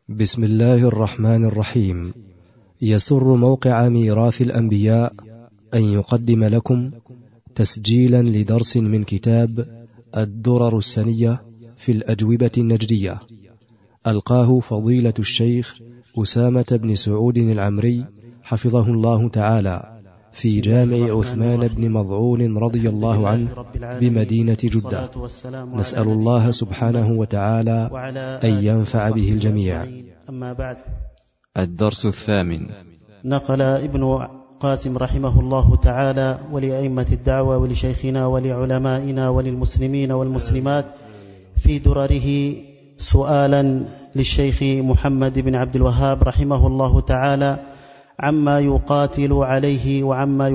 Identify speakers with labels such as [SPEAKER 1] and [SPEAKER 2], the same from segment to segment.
[SPEAKER 1] بسم الله الرحمن الرحيم. يسر موقع ميراث الأنبياء أن يقدم لكم تسجيلا لدرس من كتاب الدرر السنية في الأجوبة النجدية، ألقاه فضيلة الشيخ أسامة بن سعود العمري حفظه الله تعالى في جامع عثمان بن مظعون رضي الله عنه بمدينة جدة. نسأل الله سبحانه وتعالى أن ينفع به الجميع.
[SPEAKER 2] أما بعد،
[SPEAKER 3] الدرس الثامن.
[SPEAKER 2] نقل ابن قاسم رحمه الله تعالى ولأئمة الدعوة ولشيخنا ولعلمائنا وللمسلمين والمسلمات في درره سؤالا للشيخ محمد بن عبد الوهاب رحمه الله تعالى عما يقاتل عليه وعما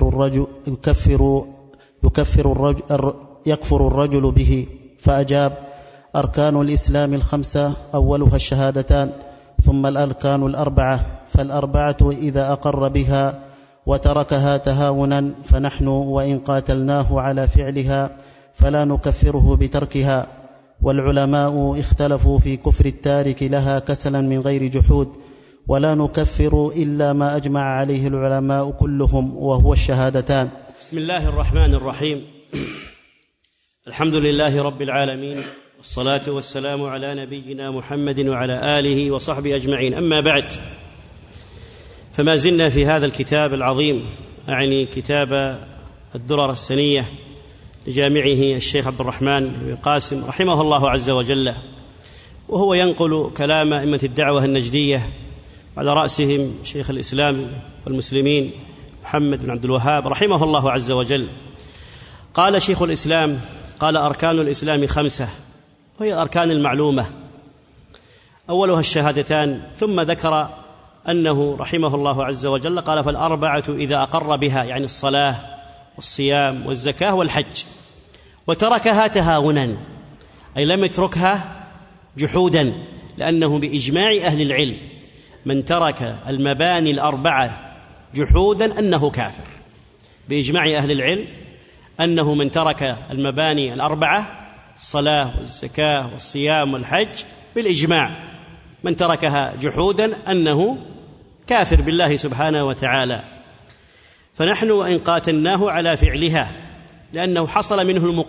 [SPEAKER 2] يكفر الرجل به، فأجاب: أركان الإسلام الخمسة أولها الشهادتان، ثم الأركان الأربعة، فالأربعة إذا أقر بها وتركها تهاونا فنحن وإن قاتلناه على فعلها فلا نكفره بتركها. والعلماء اختلفوا في كفر التارك لها كسلا من غير جحود، ولا نكفر إلا ما أجمع عليه العلماء كلهم وهو الشهادتان.
[SPEAKER 4] بسم الله الرحمن الرحيم. الحمد لله رب العالمين، والصلاة والسلام على نبينا محمد وعلى آله وصحبه أجمعين. أما بعد، فما زلنا في هذا الكتاب العظيم، أعني كتاب الدرر السنية لجامعه الشيخ عبد الرحمن بن قاسم رحمه الله عز وجل، وهو ينقل كلام أئمة الدعوة النجدية على رأسهم شيخ الإسلام والمسلمين محمد بن عبد الوهاب رحمه الله عز وجل. قال شيخ الإسلام: قال أركان الإسلام خمسة، وهي الأركان المعلومة، أولها الشهادتان، ثم ذكر أنه رحمه الله عز وجل قال: فالأربعة إذا أقر بها، يعني الصلاة والصيام والزكاة والحج، وتركها تهاونا، أي لم يتركها جحودا، لأنه بإجماع أهل العلم من ترك المباني الأربعة جحودا أنه كافر، بإجماع أهل العلم أنه من ترك المباني الأربعة الصلاة والزكاة والصيام والحج، بالإجماع من تركها جحودا أنه كافر بالله سبحانه وتعالى. فنحن وإن قاتلناه على فعلها، لأنه حصلت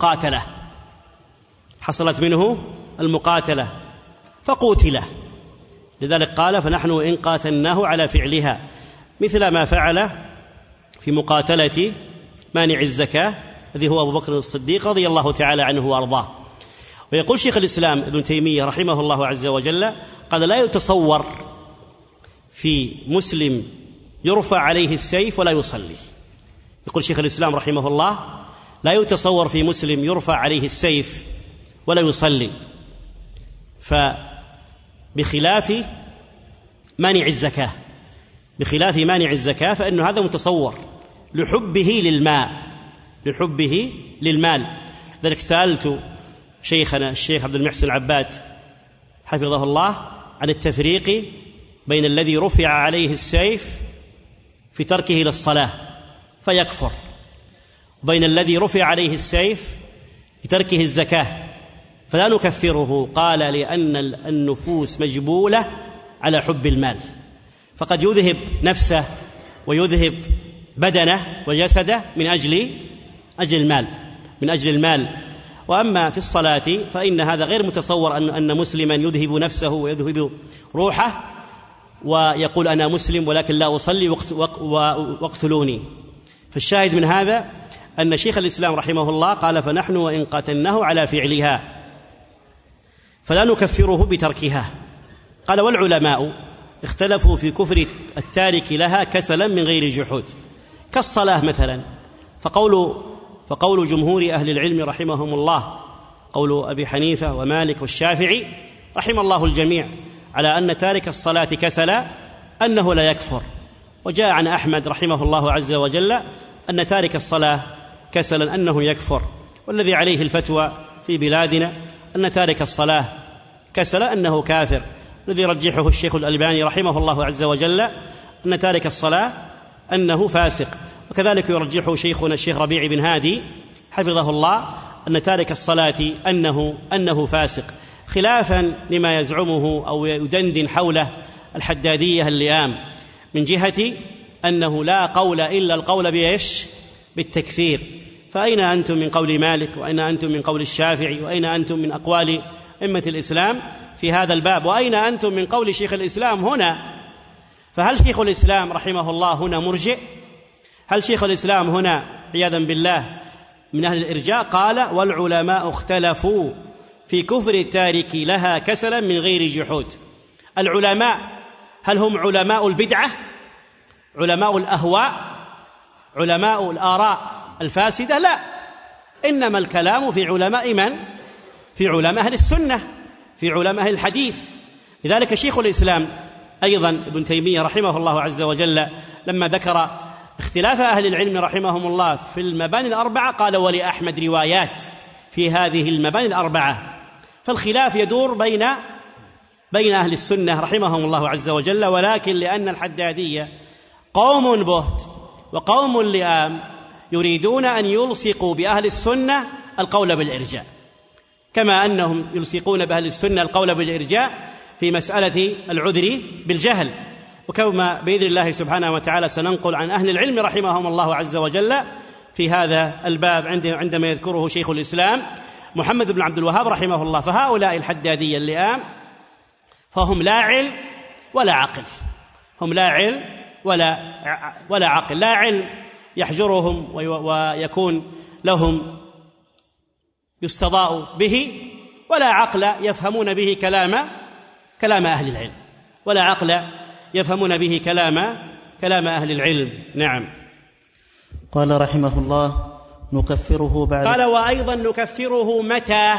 [SPEAKER 4] منه المقاتلة فقوتله، لذلك قال: فنحن وإن قاتلناه على فعلها، مثل ما فعل في مقاتلة مانع الزكاة الذي هو أبو بكر الصديق رضي الله تعالى عنه وأرضاه. ويقول شيخ الإسلام ابن تيمية رحمه الله عز وجل: قال: لا يتصور في مسلم يرفع عليه السيف ولا يصلي. يقول شيخ الإسلام رحمه الله: لا يتصور في مسلم يرفع عليه السيف ولا يصلي، بخلاف مانع الزكاة فإن هذا متصور لحبه للمال. ذلك سألت شيخنا الشيخ عبد المحسن العباد حفظه الله عن التفريق بين الذي رفع عليه السيف في تركه للصلاة فيكفر، وبين الذي رفع عليه السيف في تركه الزكاة فلا نكفره. قال: لأن النفوس مجبولة على حب المال، فقد يذهب نفسه ويذهب بدنه وجسده من أجل المال. وأما في الصلاة فإن هذا غير متصور أن مسلما يذهب نفسه ويذهب روحه ويقول: أنا مسلم ولكن لا أصلي واقتلوني. فالشاهد من هذا أن شيخ الإسلام رحمه الله قال: فنحن وإن قاتلناه على فعلها فلا نكفره بتركها. قال: والعلماء اختلفوا في كفر التارك لها كسلا من غير جحود، كالصلاة مثلا، فقول جمهور أهل العلم رحمهم الله، قول أبي حنيفة ومالك والشافعي رحم الله الجميع، على أن تارك الصلاة كسلا أنه لا يكفر. وجاء عن أحمد رحمه الله عز وجل أن تارك الصلاة كسلا أنه يكفر. والذي عليه الفتوى في بلادنا أن تارك الصلاة كسلا أنه كافر، الذي رجحه الشيخ الألباني رحمه الله عز وجل أن تارك الصلاة أنه فاسق. وكذلك يرجحه شيخنا الشيخ ربيع بن هادي حفظه الله أن تارك الصلاة أنه فاسق. خلافا لما يزعمه أو يدندن حوله الحدادية اللئام من جهة أنه لا قول إلا القول بإيش؟ بالتكفير. فأين أنتم من قول مالك؟ وأين أنتم من قول الشافعي؟ وأين أنتم من أقوال أئمة الإسلام في هذا الباب؟ وأين أنتم من قول شيخ الإسلام هنا؟ فهل شيخ الإسلام رحمه الله هنا مرجئ؟ هل شيخ الإسلام هنا عياذا بالله من أهل الإرجاء؟ قال: والعلماء اختلفوا في كفر التارك لها كسلا من غير جحود. العلماء هل هم علماء البدعة؟ علماء الأهواء؟ علماء الآراء الفاسدة؟ لا، إنما الكلام في علماء من؟ في علماء أهل السنة، في علماء أهل الحديث. لذلك شيخ الإسلام أيضا ابن تيمية رحمه الله عز وجل لما ذكر اختلاف أهل العلم رحمهم الله في المباني الأربعة قال: ولأحمد روايات في هذه المباني الأربعة. فالخلاف يدور بين أهل السنة رحمهم الله عز وجل، ولكن لأن الحدادية قوم بهت وقوم لئام يريدون أن يلصقوا بأهل السنة القول بالإرجاء، كما أنهم يلصقون بأهل السنة القول بالإرجاء في مسألة العذر بالجهل. وكما بإذن الله سبحانه وتعالى سننقل عن أهل العلم رحمهم الله عز وجل في هذا الباب عندما يذكره شيخ الإسلام محمد بن عبد الوهاب رحمه الله. فهؤلاء الحدادية اللئام فهم لا علم ولا عقل، هم لا علم ولا عقل، لا علم يحجرهم ويكون لهم يستضاء به، ولا عقل يفهمون به كلام أهل العلم، ولا عقل يفهمون به كلام أهل العلم. نعم.
[SPEAKER 2] قال رحمه الله: نكفره بعد.
[SPEAKER 4] قال: وأيضا نكفره متى؟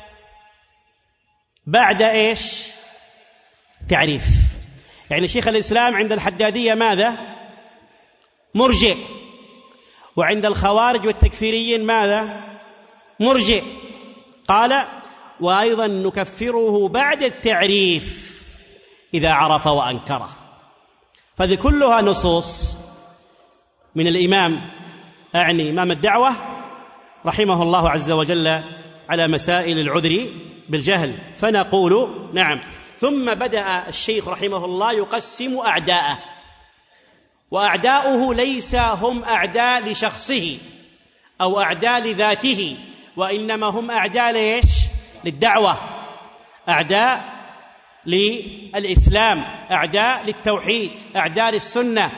[SPEAKER 4] بعد إيش؟ تعريف. يعني شيخ الإسلام عند الحدادية ماذا؟ مرجئ. وعند الخوارج والتكفيريين ماذا؟ مرجئ. قال: وأيضا نكفره بعد التعريف إذا عرف وأنكره. فهذه كلها نصوص من الإمام، أعني إمام الدعوة رحمه الله عز وجل، على مسائل العذر بالجهل. فنقول نعم. ثم بدأ الشيخ رحمه الله يقسم أعداءه، وأعداؤه ليس هم أعداء لشخصه أو أعداء لذاته، وإنما هم أعداء ليش؟ للدعوة، أعداء للإسلام، أعداء للتوحيد، أعداء للسنة.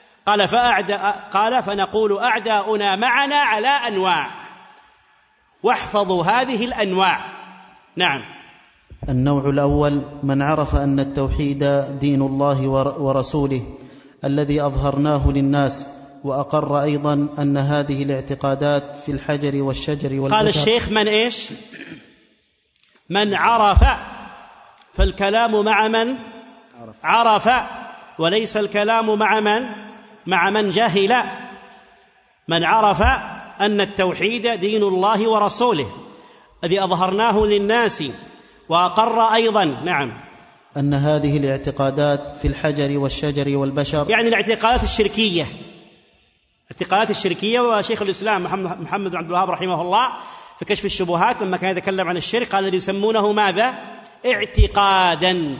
[SPEAKER 4] قال: فنقول أعداؤنا معنا على أنواع، واحفظوا هذه الأنواع. نعم.
[SPEAKER 2] النوع الأول: من عرف أن التوحيد دين الله ورسوله الذي أظهرناه للناس، وأقر أيضا أن هذه الاعتقادات في الحجر والشجر والبشر.
[SPEAKER 4] قال الشيخ: من إيش؟ من عرف، فالكلام مع من عرف، وليس الكلام مع من جهل. من عرف أن التوحيد دين الله ورسوله الذي أظهرناه للناس، وأقر أيضا نعم
[SPEAKER 2] أن هذه الاعتقادات في الحجر والشجر والبشر،
[SPEAKER 4] يعني الاعتقادات الشركية، الاعتقادات الشركية. وشيخ الإسلام محمد بن عبد الوهاب رحمه الله في كشف الشبهات لما كان يتكلم عن الشرك قال: الذي يسمونه ماذا؟ اعتقادا.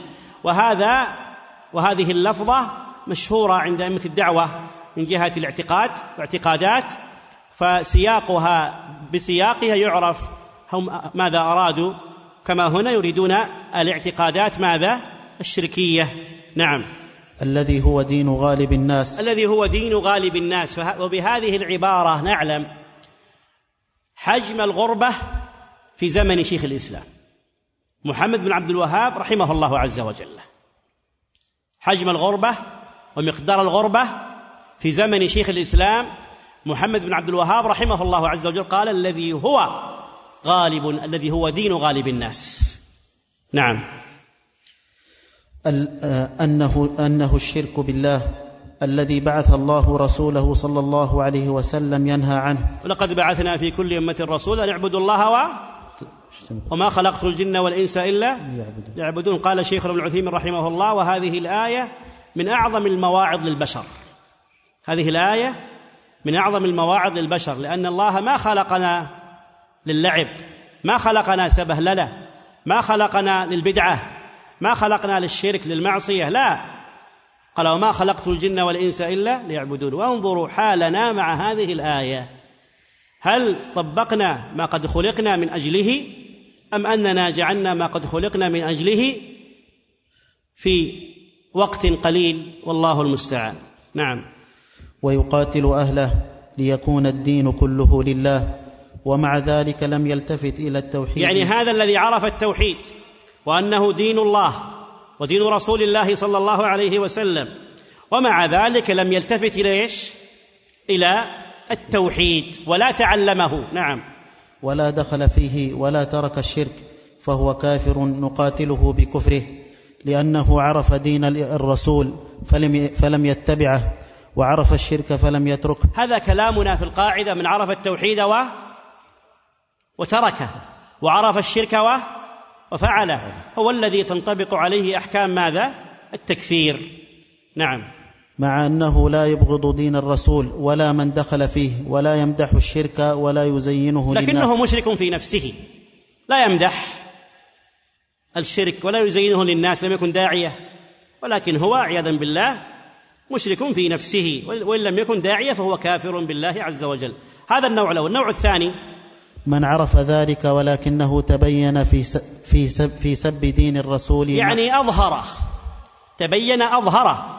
[SPEAKER 4] وهذه اللفظة مشهورة عند أئمة الدعوة من جهة الاعتقاد واعتقادات، فسياقها بسياقها يعرف هم ماذا أرادوا، كما هنا يريدون الاعتقادات ماذا؟ الشركية. نعم.
[SPEAKER 2] الذي هو دين غالب الناس،
[SPEAKER 4] الذي هو دين غالب الناس. وبهذه العبارة نعلم حجم الغربة في زمن شيخ الإسلام محمد بن عبد الوهاب رحمه الله عز وجل، حجم الغربة ومقدار الغربة في زمن شيخ الإسلام محمد بن عبد الوهاب رحمه الله عز وجل. قال: الذي هو غالب، الذي هو دين غالب الناس. نعم.
[SPEAKER 2] أنه الشرك بالله الذي بعث الله رسوله صلى الله عليه وسلم ينهى عنه.
[SPEAKER 4] ولقد بعثنا في كل أمة رسولا أن اعبدوا الله وما خلقت الجن والإنس إلا ليعبدون. قال شيخ ابن عثيمين رحمه الله: وهذه الآية من أعظم المواعظ للبشر. هذه الآية من أعظم المواعظ للبشر، لأن الله ما خلقنا للعب، ما خلقنا سبهللة، ما خلقنا للبدعة، ما خلقنا للشرك للمعصية، لا، قال وما خلقت الجن والإنس إلا ليعبدون. وانظروا حالنا مع هذه الآية، هل طبقنا ما قد خلقنا من أجله أم أننا جعلنا ما قد خلقنا من أجله في وقت قليل؟ والله المستعان. نعم.
[SPEAKER 2] ويقاتل أهله ليكون الدين كله لله، ومع ذلك لم يلتفت إلى التوحيد.
[SPEAKER 4] يعني هذا الذي عرف التوحيد وأنه دين الله ودين رسول الله صلى الله عليه وسلم، ومع ذلك لم يلتفت إلى التوحيد ولا تعلمه. نعم.
[SPEAKER 2] ولا دخل فيه ولا ترك الشرك فهو كافر نقاتله بكفره، لأنه عرف دين الرسول فلم يتبعه، وعرف الشرك فلم يتركه.
[SPEAKER 4] هذا كلامنا في القاعدة: من عرف التوحيد وتركه، وعرف الشرك وفعله، هو الذي تنطبق عليه أحكام ماذا؟ التكفير. نعم.
[SPEAKER 2] مع أنه لا يبغض دين الرسول ولا من دخل فيه، ولا يمدح الشرك ولا يزينه للناس،
[SPEAKER 4] لكنه مشرك في نفسه، لا يمدح الشرك ولا يزينه للناس، لم يكن داعية، ولكن هو عياذا بالله مشرك في نفسه، وإن لم يكن داعية فهو كافر بالله عز وجل. هذا النوع الأول. النوع الثاني:
[SPEAKER 2] من عرف ذلك ولكنه تبين في سب دين الرسول،
[SPEAKER 4] يعني أظهره، تبين أظهره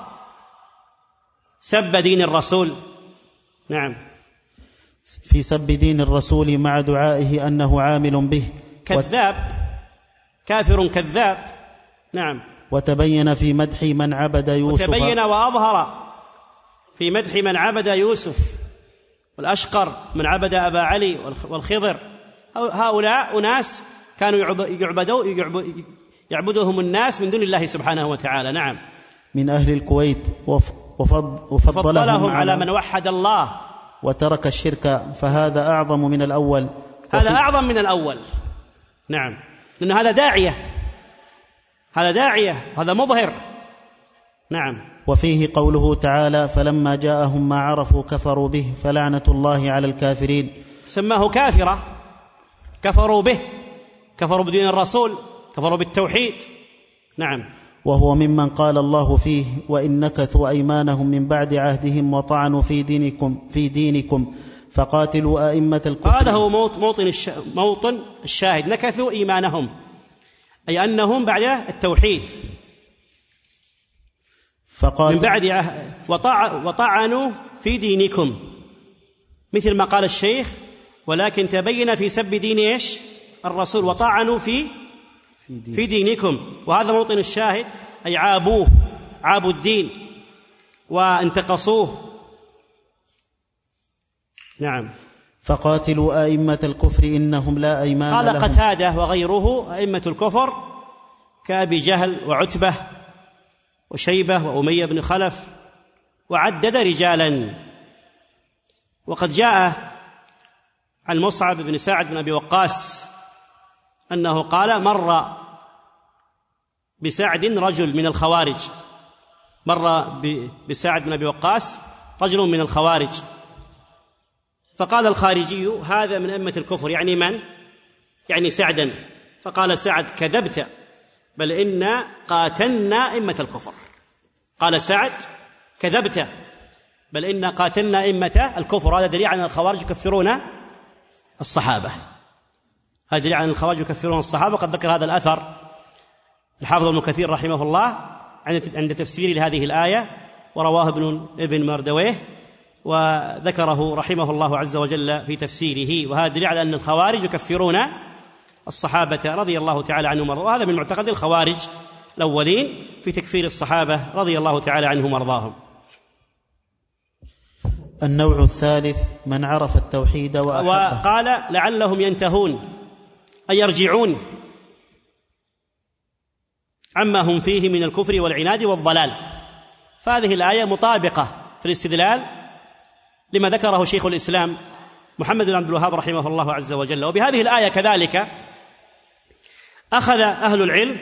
[SPEAKER 4] سب دين الرسول. نعم.
[SPEAKER 2] في سب دين الرسول مع دعائه أنه عامل به،
[SPEAKER 4] كذاب، كافر كذاب. نعم.
[SPEAKER 2] وتبين في مدح من عبد يوسف،
[SPEAKER 4] وتبين وأظهر في مدح من عبد يوسف والأشقر، من عبد أبا علي والخضر. هؤلاء أناس كانوا يعبدهم الناس من دون الله سبحانه وتعالى. نعم.
[SPEAKER 2] من أهل الكويت، وفضلهم
[SPEAKER 4] على من وحد الله
[SPEAKER 2] وترك الشرك، فهذا أعظم من الأول.
[SPEAKER 4] هذا أعظم من الأول. نعم. لأن هذا داعية، هذا داعية، هذا مظهر. نعم.
[SPEAKER 2] وفيه قوله تعالى: فلما جاءهم ما عرفوا كفروا به فلعنة الله على الكافرين.
[SPEAKER 4] سماه كافرة، كفروا به، كفروا بدين الرسول، كفروا بالتوحيد. نعم.
[SPEAKER 2] وهو ممن قال الله فيه: وإن نكثوا أيمانهم من بعد عهدهم وطعنوا في دينكم فقاتلوا أئمة الكفر.
[SPEAKER 4] هذا هو موطن الشاهد: نكثوا إيمانهم، أي أنهم بعد التوحيد من بعد وطعنوا في دينكم، مثل ما قال الشيخ: ولكن تبين في سب دين الرسول وطعنوا في دينكم. وهذا موطن الشاهد، أي عابوه، عابوا الدين وانتقصوه. نعم.
[SPEAKER 2] فقاتلوا أئمة الكفر إنهم لا أيمان لهم.
[SPEAKER 4] قال قتادة وغيره: أئمة الكفر كأبي جهل وعتبة وشيبة وأمية بن خلف، وعدد رجالا. وقد جاء عن مصعب بن سعد بن أبي وقاص أنه قال: مر بسعد رجل من الخوارج، مر بسعد بن أبي وقاص رجل من الخوارج، فقال الخارجي: هذا من أئمة الكفر. يعني من؟ يعني سعدا. فقال سعد: كذبت، بل إنا قاتلنا أئمة الكفر. قال سعد: كذبت، بل إنا قاتلنا أئمة الكفر. هذا دليل على أن الخوارج يكفرون الصحابة، هذا دليل على أن الخوارج يكفرون الصحابة. قد ذكر هذا الأثر الحافظ ابن كثير رحمه الله عند تفسير لهذه الآية، ورواه ابن مردويه، وذكره رحمه الله عز وجل في تفسيره. وهذا دليل على أن الخوارج يكفرون الصحابة رضي الله تعالى عنهم وارضاهم، وهذا من معتقد الخوارج الأولين في تكفير الصحابة رضي الله تعالى عنهم وارضاهم.
[SPEAKER 2] النوع الثالث: من عرف التوحيد وأحبه.
[SPEAKER 4] وقال: لعلهم ينتهون، أي يرجعون عما هم فيه من الكفر والعناد والضلال. فهذه الآية مطابقة في الاستدلال لما ذكره شيخ الإسلام محمد بن عبد الوهاب رحمه الله عز وجل. وبهذه الآية كذلك أخذ أهل العلم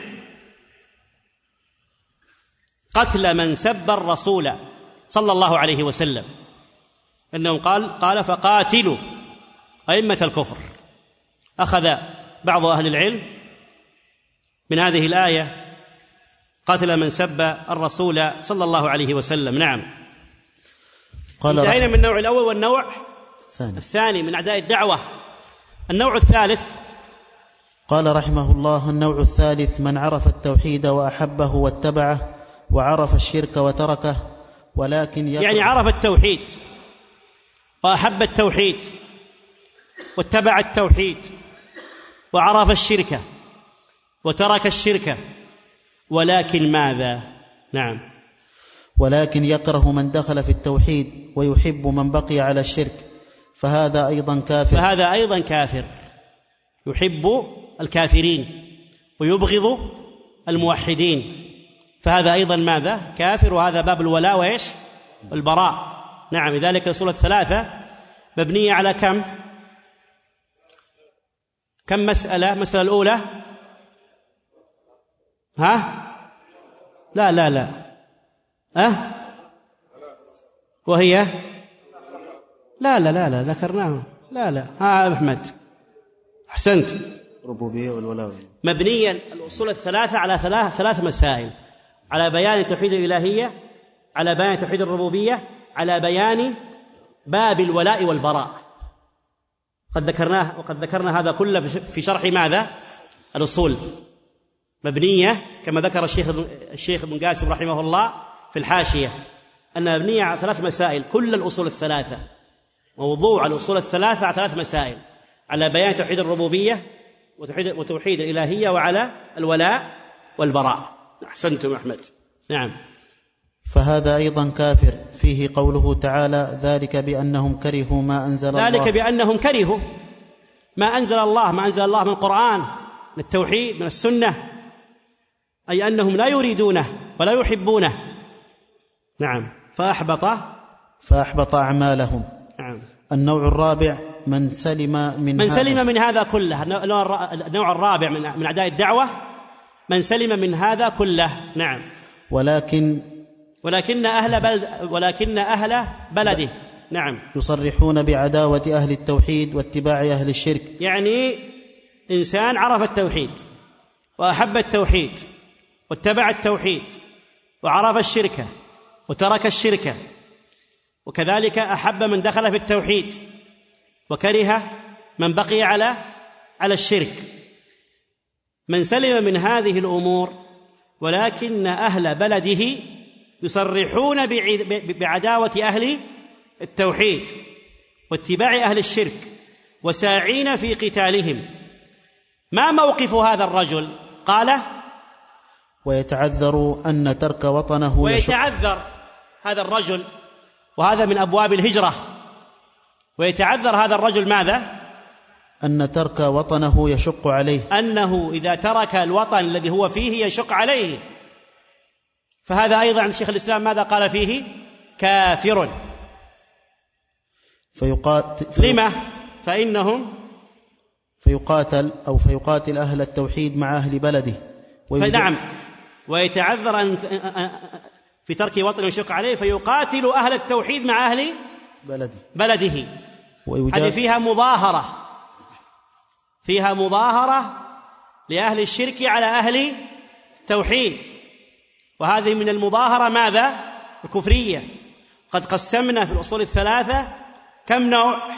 [SPEAKER 4] قتل من سب الرسول صلى الله عليه وسلم، أنه قال: فقاتلوا أئمة الكفر. أخذ بعض أهل العلم من هذه الآية قاتل من سب الرسول صلى الله عليه وسلم. نعم. انتهينا من النوع الأول والنوع الثاني من أعداء الدعوة. النوع الثالث
[SPEAKER 2] قال رحمه الله: النوع الثالث من عرف التوحيد وأحبه واتبعه وعرف الشرك وتركه ولكن
[SPEAKER 4] يعني عرف التوحيد وأحب التوحيد واتبع التوحيد وعرف الشرك وترك الشرك، ولكن ماذا؟ نعم.
[SPEAKER 2] ولكن يكره من دخل في التوحيد ويحب من بقي على الشرك فهذا أيضا كافر. يحب الكافرين ويبغض الموحدين، فهذا أيضا ماذا؟ كافر. وهذا باب الولاء وإيش؟ البراء. نعم. لذلك الأصول الثلاثة مبنية على كم مسألة؟ المسألة الأولى لا وهي لا ذكرناه. لا أحمد أحسنت. ربوبية والولاء.
[SPEAKER 4] مبنيا الأصول الثلاثة على ثلاث مسائل: على بيان توحيد الإلهية، على بيان توحيد الربوبية، على بيان باب الولاء والبراء. وقد ذكرنا هذا كله في شرح ماذا؟ الأصول. مبنية كما ذكر الشيخ ابن قاسم رحمه الله في الحاشية أنها مبنية على ثلاث مسائل. كل الأصول الثلاثة موضوع الأصول الثلاثة على ثلاث مسائل: على بيان توحيد الربوبية وتوحيد الإلهية، وعلى الولاء والبراء. أحسنتم أحمد. نعم.
[SPEAKER 2] فهذا أيضا كافر. فيه قوله تعالى: ذلك بأنهم كرهوا ما أنزل الله.
[SPEAKER 4] ذلك بأنهم كرهوا ما أنزل الله من القرآن، من التوحيد، من السنة، أي أنهم لا يريدونه ولا يحبونه. نعم. فأحبط أعمالهم. نعم.
[SPEAKER 2] النوع الرابع من سلم من
[SPEAKER 4] هذا كله. النوع الرابع من أعداء الدعوة من سلم من هذا كله. نعم. ولكن أهل بلده نعم
[SPEAKER 2] يصرحون بعداوة أهل التوحيد واتباع أهل الشرك.
[SPEAKER 4] يعني إنسان عرف التوحيد وأحب التوحيد واتبع التوحيد وعرف الشرك وترك الشرك، وكذلك أحب من دخل في التوحيد وكره من بقي على الشرك. من سلم من هذه الأمور، ولكن أهل بلده يصرحون بعداوة أهل التوحيد واتباع أهل الشرك وساعين في قتالهم. ما موقف هذا الرجل؟ قال:
[SPEAKER 2] ويتعذر أن ترك وطنه
[SPEAKER 4] ويتعذر هذا الرجل، وهذا من أبواب الهجرة. ويتعذر هذا الرجل ماذا؟
[SPEAKER 2] أن ترك وطنه يشق عليه،
[SPEAKER 4] أنه إذا ترك الوطن الذي هو فيه يشق عليه. فهذا أيضا عند شيخ الإسلام ماذا قال فيه؟ كافر. لما؟ فإنهم
[SPEAKER 2] فيقاتل أهل التوحيد مع أهل بلده.
[SPEAKER 4] نعم. ويتعذر أن في ترك وطن يشق عليه، فيقاتل أهل التوحيد مع أهل بلده. هذه فيها مظاهرة لأهل الشرك على أهل التوحيد، وهذه من المظاهرة ماذا؟ الكفرية. قد قسمنا في الأصول الثلاثة كم نوع؟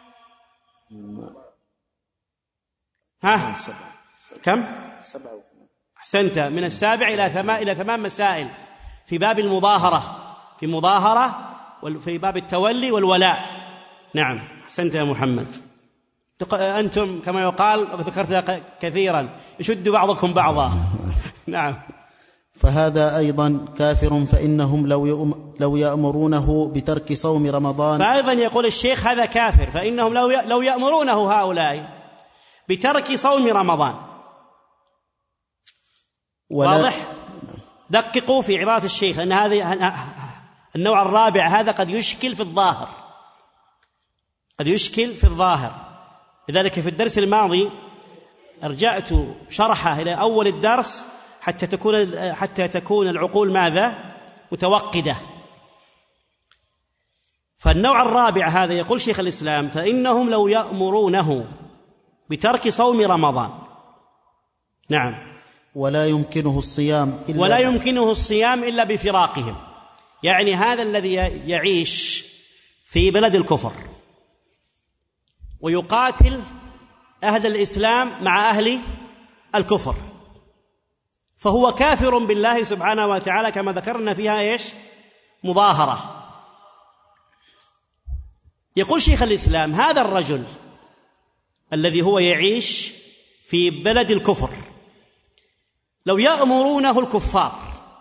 [SPEAKER 4] كم؟
[SPEAKER 2] 7.
[SPEAKER 4] أحسنت. من 7 إلى 8 مسائل في باب المظاهرة، في مظاهرة، وفي باب التولي والولاء. نعم. أحسنت يا محمد. أنتم كما يقال ذكرت كثيرا يشد بعضكم بعضا. نعم.
[SPEAKER 2] فهذا أيضا كافر، فإنهم لو يأمرونه بترك صوم رمضان.
[SPEAKER 4] فأيضا يقول الشيخ هذا كافر، فإنهم لو يأمرونه هؤلاء بترك صوم رمضان. واضح؟ دققوا في عبارة الشيخ، أن هذه النوع الرابع هذا قد يشكل في الظاهر. لذلك في الدرس الماضي أرجعت شرحه إلى أول الدرس حتى تكون العقول ماذا؟ متوقدة. فالنوع الرابع هذا يقول شيخ الإسلام: فإنهم لو يأمرونه بترك صوم رمضان. نعم.
[SPEAKER 2] ولا يمكنه الصيام
[SPEAKER 4] إلا بفراقهم. يعني هذا الذي يعيش في بلد الكفر ويقاتل أهل الإسلام مع أهل الكفر فهو كافر بالله سبحانه وتعالى، كما ذكرنا فيها مظاهرة. يقول شيخ الإسلام: هذا الرجل الذي هو يعيش في بلد الكفر لو يأمرونه الكفار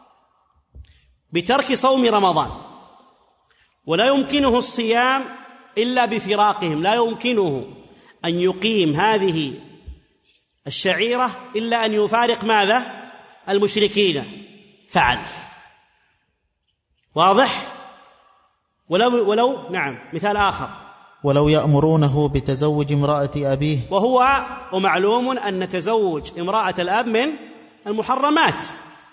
[SPEAKER 4] بترك صوم رمضان ولا يمكنه الصيام إلا بفراقهم، لا يمكنه أن يقيم هذه الشعيرة إلا أن يفارق ماذا؟ المشركين، فعل. واضح؟ ولو نعم، مثال آخر:
[SPEAKER 2] ولو يأمرونه بتزوج امرأة أبيه،
[SPEAKER 4] ومعلوم أن تزوج امرأة الأب من المحرمات،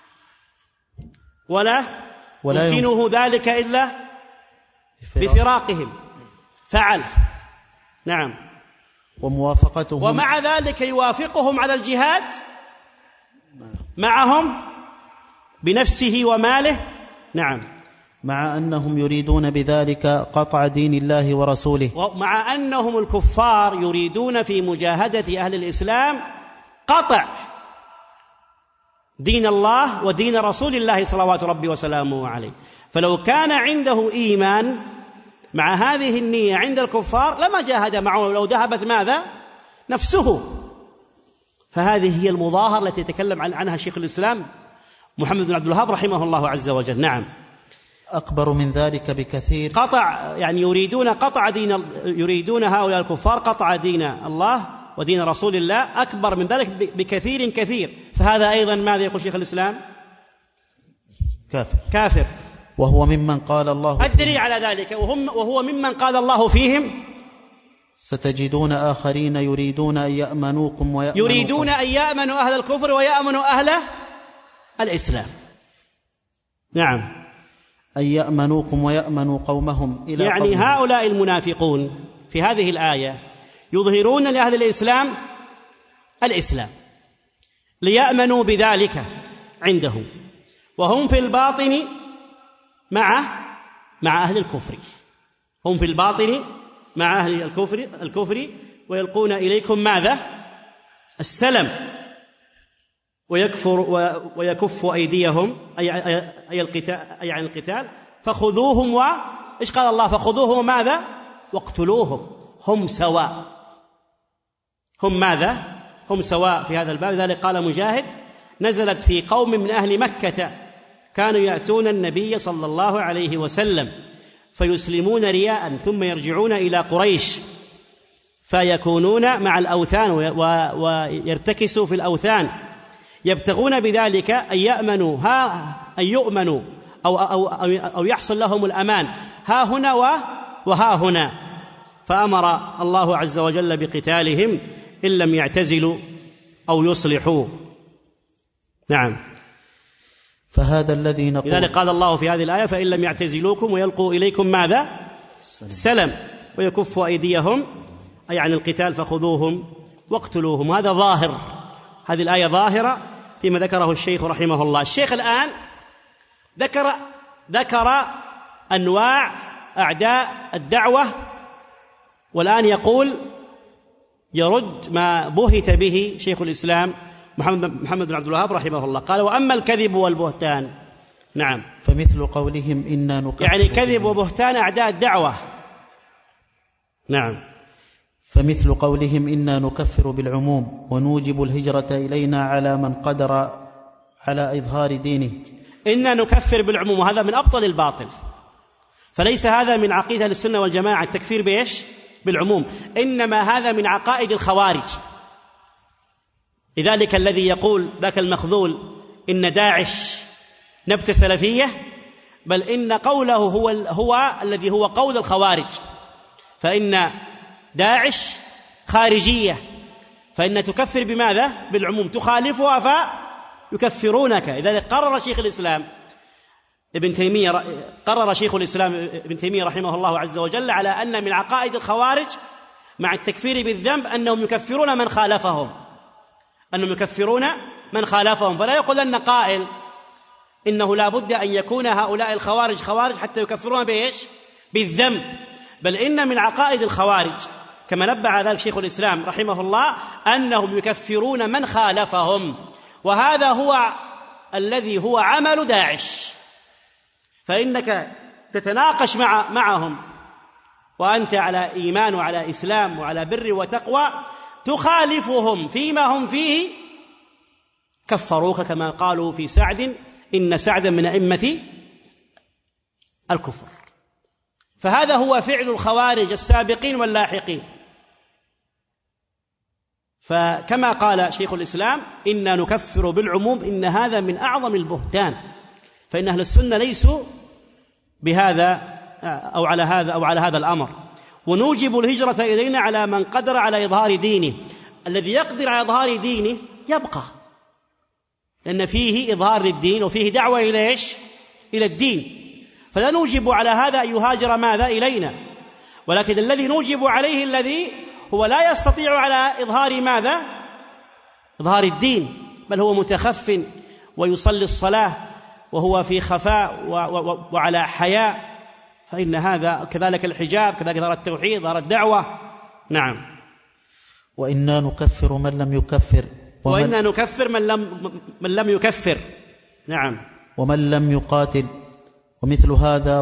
[SPEAKER 4] ولا يمكنه ذلك إلا بفراقهم، فعل. نعم.
[SPEAKER 2] وموافقتهم،
[SPEAKER 4] ومع ذلك يوافقهم على الجهاد معهم بنفسه وماله. نعم.
[SPEAKER 2] مع أنهم يريدون بذلك قطع دين الله ورسوله،
[SPEAKER 4] ومع أنهم الكفار يريدون في مجاهدة أهل الإسلام قطع دين الله ودين رسول الله صلوات ربي وسلامه عليه. فلو كان عنده إيمان مع هذه النية عند الكفار لما جاهد معه، لو ذهبت ماذا؟ نفسه. فهذه هي المظاهرة التي يتكلم عنها شيخ الإسلام محمد بن عبد الوهاب رحمه الله عز وجل. نعم.
[SPEAKER 2] أكبر من ذلك بكثير،
[SPEAKER 4] قطع، يعني يريدون هؤلاء الكفار قطع دين الله ودين رسول الله أكبر من ذلك بكثير كثير. فهذا أيضا ماذا يقول شيخ الإسلام؟ كافر.
[SPEAKER 2] وهو ممن قال الله
[SPEAKER 4] الدليل على ذلك وهو ممن قال الله فيهم:
[SPEAKER 2] ستجدون آخرين يريدون أن يأمنوكم
[SPEAKER 4] يريدون أن يأمنوا أهل الكفر ويأمنوا أهل الإسلام. نعم.
[SPEAKER 2] أن يأمنوكم ويأمنوا قومهم إلى
[SPEAKER 4] يعني
[SPEAKER 2] قومهم.
[SPEAKER 4] هؤلاء المنافقون في هذه الآية يظهرون لأهل الإسلام ليأمنوا بذلك عندهم، وهم في الباطن مع أهل الكفر. هم في الباطن مع أهل الكفر ويلقون إليكم ماذا؟ السلم، ويكف أيديهم أي عن القتال، فخذوهم إيش قال الله؟ فخذوهم ماذا؟ واقتلوهم، هم سواء. هم ماذا؟ هم سواء في هذا الباب. لذلك قال مجاهد: نزلت في قوم من أهل مكة كانوا يأتون النبي صلى الله عليه وسلم فيسلمون رياء ثم يرجعون إلى قريش فيكونون مع الأوثان ويرتكسوا في الأوثان، يبتغون بذلك أن يؤمنوا أو يحصل لهم الأمان ها هنا وها هنا، فأمر الله عز وجل بقتالهم إن لم يعتزلوا أو يصلحوا. نعم.
[SPEAKER 2] فهذا الذي نقول،
[SPEAKER 4] لذلك قال الله في هذه الآية: فإن لم يعتزلوكم ويلقوا إليكم ماذا؟ السلم، ويكفوا أيديهم أي عن القتال، فخذوهم واقتلوهم. هذا ظاهر، هذه الآية ظاهرة فيما ذكره الشيخ رحمه الله. الشيخ الآن ذكر أنواع أعداء الدعوة، والآن يقول يرد ما بهت به شيخ الإسلام محمد بن عبد الوهاب رحمه الله. قال: وأما الكذب والبهتان. نعم.
[SPEAKER 2] فمثل قولهم إنا نكفر،
[SPEAKER 4] يعني كذب وبهتان أعداء الدعوة. نعم.
[SPEAKER 2] فمثل قولهم إنا نكفر بالعموم ونوجب الهجرة إلينا على من قدر على إظهار دينه.
[SPEAKER 4] إنا نكفر بالعموم، وهذا من أبطل الباطل، فليس هذا من عقيدة السنة والجماعة التكفير بإيش؟ بالعموم، إنما هذا من عقائد الخوارج. لذلك الذي يقول ذاك المخذول إن داعش نبتة سلفية، بل إن قوله هو الذي هو قول الخوارج، فإن داعش خارجية، فإن تكفر بماذا؟ بالعموم، تخالفها فيكفرونك. لذلك قرر شيخ الإسلام ابن تيمية رحمه الله عز وجل على أن من عقائد الخوارج مع التكفير بالذنب أنهم يكفرون من خالفهم، من خالفهم. فلا يقولن قائل إنه لا بد أن يكون هؤلاء الخوارج خوارج حتى يكفرون بإيش؟ بالذنب، بل إن من عقائد الخوارج كما نبه على ذلك شيخ الإسلام رحمه الله أنهم يكفرون من خالفهم، وهذا هو الذي هو عمل داعش. فإنك تتناقش معهم وأنت على إيمان وعلى إسلام وعلى بر وتقوى، تخالفهم فيما هم فيه، كفروك كما قالوا في سعد إن سعدا من أئمة الكفر. فهذا هو فعل الخوارج السابقين واللاحقين. فكما قال شيخ الإسلام إنا نكفر بالعموم، إن هذا من أعظم البهتان، فإن أهل السنة ليسوا بهذا أو على هذا الأمر. ونوجب الهجرة إلينا على من قدر على إظهار دينه. الذي يقدر على إظهار دينه يبقى، لأن فيه إظهار للدين وفيه دعوة إلى إيش؟ إلى الدين. فلا نوجب على هذا أن يهاجر ماذا؟ إلينا، ولكن الذي نوجب عليه الذي هو لا يستطيع على إظهار ماذا؟ إظهار الدين، بل هو متخف ويصلي الصلاة وهو في خفاء وعلى حياء، فإن هذا كذلك الحجاب، كذلك ظهر التوحيد، ظهر الدعوة. نعم.
[SPEAKER 2] وإنا نكفر من لم يكفر،
[SPEAKER 4] وإنا نكفر من لم يكفر. نعم.
[SPEAKER 2] ومن لم يقاتل، ومثل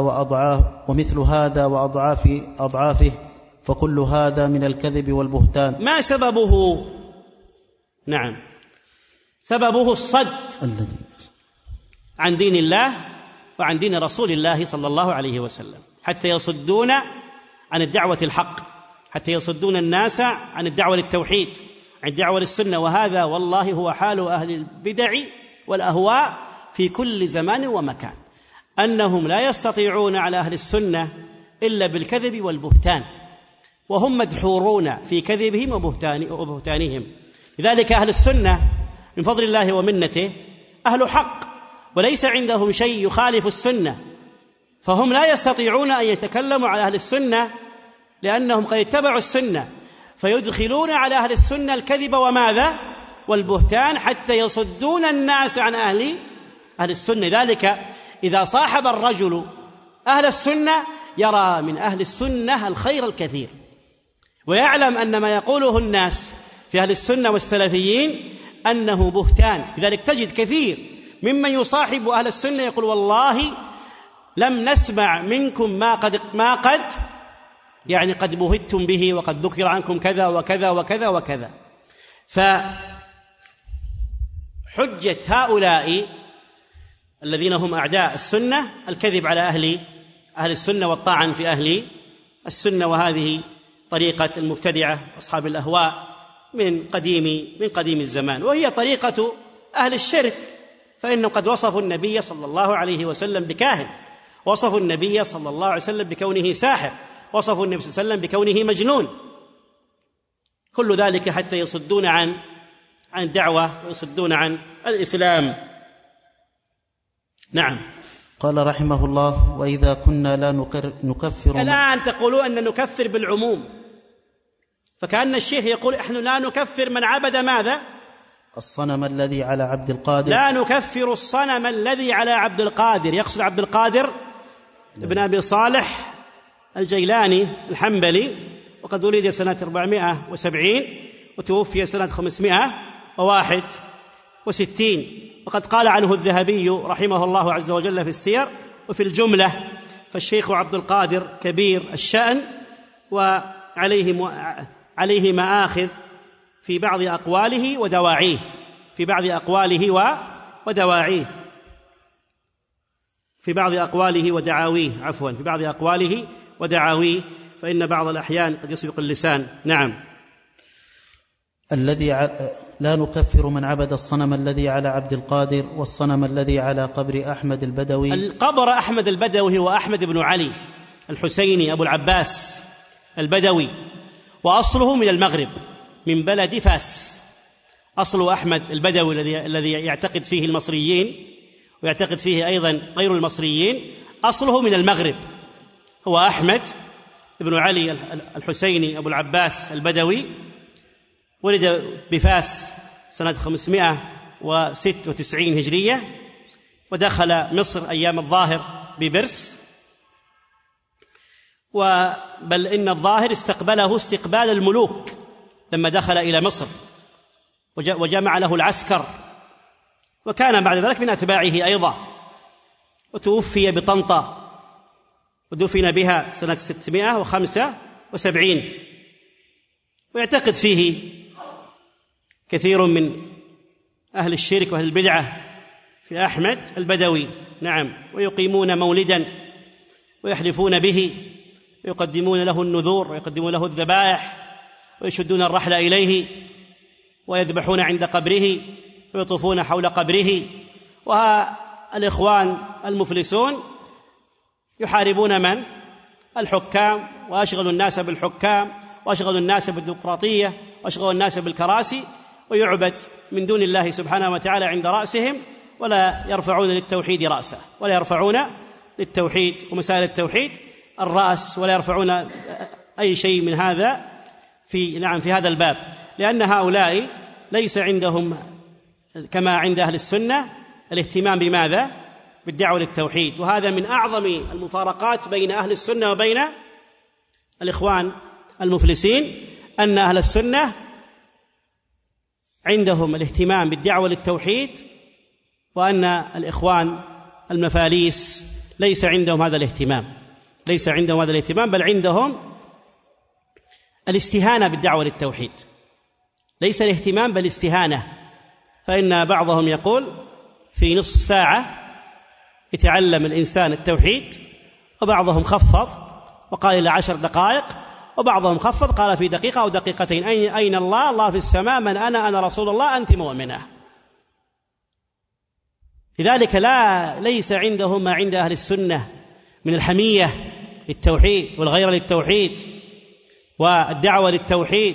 [SPEAKER 2] هذا وأضعافه، فكل هذا من الكذب والبهتان.
[SPEAKER 4] ما سببه؟ نعم، سببه الصد عن دين الله وعن دين رسول الله صلى الله عليه وسلم، حتى يصدون عن الدعوة الحق، حتى يصدون الناس عن الدعوة للتوحيد، عن الدعوة للسنة. وهذا والله هو حال أهل البدع والأهواء في كل زمان ومكان، أنهم لا يستطيعون على أهل السنة إلا بالكذب والبهتان، وهم مدحورون في كذبهم وبهتانهم. لذلك أهل السنة من فضل الله ومنته أهل حق، وليس عندهم شيء يخالف السنة، فهم لا يستطيعون أن يتكلموا على أهل السنة لأنهم قد اتبعوا السنة، فيدخلون على أهل السنة الكذب وماذا؟ والبهتان، حتى يصدون الناس عن أهل السنة. ذلك إذا صاحب الرجل أهل السنة يرى من أهل السنة الخير الكثير، ويعلم أن ما يقوله الناس في أهل السنة والسلفيين أنه بهتان. لذلك تجد كثير ممن يصاحب أهل السنة يقول والله لم نسمع منكم ما قد يعني قد بهتم به، وقد ذكر عنكم كذا وكذا وكذا وكذا. فحجة هؤلاء الذين هم أعداء السنة الكذب على أهل السنة والطعن في أهل السنة، وهذه طريقة المبتدعة أصحاب الأهواء من قديم الزمان، وهي طريقة أهل الشرك. فإنهم قد وصفوا النبي صلى الله عليه وسلم بكاهن، وصفوا النبي صلى الله عليه وسلم بكونه ساحر، وصفوا النبي صلى الله عليه وسلم بكونه مجنون. كل ذلك حتى يصدون عن الدعوة ويصدون عن الإسلام. نعم.
[SPEAKER 2] قال رحمه الله: وإذا كنا لا نكفر.
[SPEAKER 4] الآن تقولوا أن نكفر بالعموم، فكأن الشيخ يقول إحنا لا نكفر من عبد ماذا؟
[SPEAKER 2] الصنم الذي على عبد القادر.
[SPEAKER 4] لا نكفر الصنم الذي على عبد القادر، يقصد عبد القادر ابن أبي صالح الجيلاني الحنبلي، وقد ولد سنة 470 وتوفي سنة 561. وقد قال عنه الذهبي رحمه الله عز وجل في السير وفي الجملة: فالشيخ عبد القادر كبير الشأن، وعليه مآخذ في بعض أقواله ودواعيه، في بعض أقواله ودواعيه، في بعض أقواله ودعاويه، عفوا، في بعض أقواله ودعاويه، فإن بعض الأحيان قد يسبق اللسان. نعم.
[SPEAKER 2] لا نكفر من عبد الصنم الذي على عبد القادر، والصنم الذي على قبر أحمد البدوي.
[SPEAKER 4] القبر أحمد البدوي هو أحمد بن علي الحسيني أبو العباس البدوي، وأصله من المغرب من بلد فاس. أصل أحمد البدوي الذي يعتقد فيه المصريين ويعتقد فيه أيضا غير المصريين، أصله من المغرب، هو أحمد بن علي الحسيني أبو العباس البدوي، ولد بفاس سنة 196 هجرية، ودخل مصر أيام الظاهر ببرس، بل إن الظاهر استقبله استقبال الملوك لما دخل إلى مصر وجمع له العسكر، وكان بعد ذلك من أتباعه أيضا، وتوفي بطنطا ودفن بها سنة 675. ويعتقد فيه كثير من أهل الشرك وأهل البدعة في أحمد البدوي، نعم، ويقيمون مولدا ويحلفون به ويقدمون له النذور ويقدمون له الذبائح ويشدون الرحل إليه ويذبحون عند قبره ويطوفون حول قبره. والإخوان المفلسون يحاربون من؟ الحكام، وأشغلوا الناس بالحكام، وأشغلوا الناس بالديمقراطية، وأشغلوا الناس بالكراسي، ويعبد من دون الله سبحانه وتعالى عند رأسهم، ولا يرفعون للتوحيد رأسه، ولا يرفعون للتوحيد ومسائل التوحيد الرأس، ولا يرفعون أي شيء من هذا في هذا الباب، لأن هؤلاء ليس عندهم كما عند أهل السنة الاهتمام بماذا؟ بالدعوة للتوحيد. وهذا من أعظم المفارقات بين أهل السنة وبين الإخوان المفلسين، أن أهل السنة عندهم الاهتمام بالدعوة للتوحيد، وأن الإخوان المفاليس ليس عندهم هذا الاهتمام، بل عندهم الاستهانة بالدعوة للتوحيد، ليس الاهتمام بل الاستهانة. فإن بعضهم يقول في نصف ساعة يتعلم الإنسان التوحيد، وبعضهم خفض وقال إلى 10 دقائق، وبعضهم خفض قال في دقيقة أو دقيقتين. أين الله؟ الله في السماء. من أنا رسول الله، أنت مؤمنة. لذلك ليس عندهم ما عند أهل السنة من الحمية للتوحيد والغيرة للتوحيد والدعوة للتوحيد،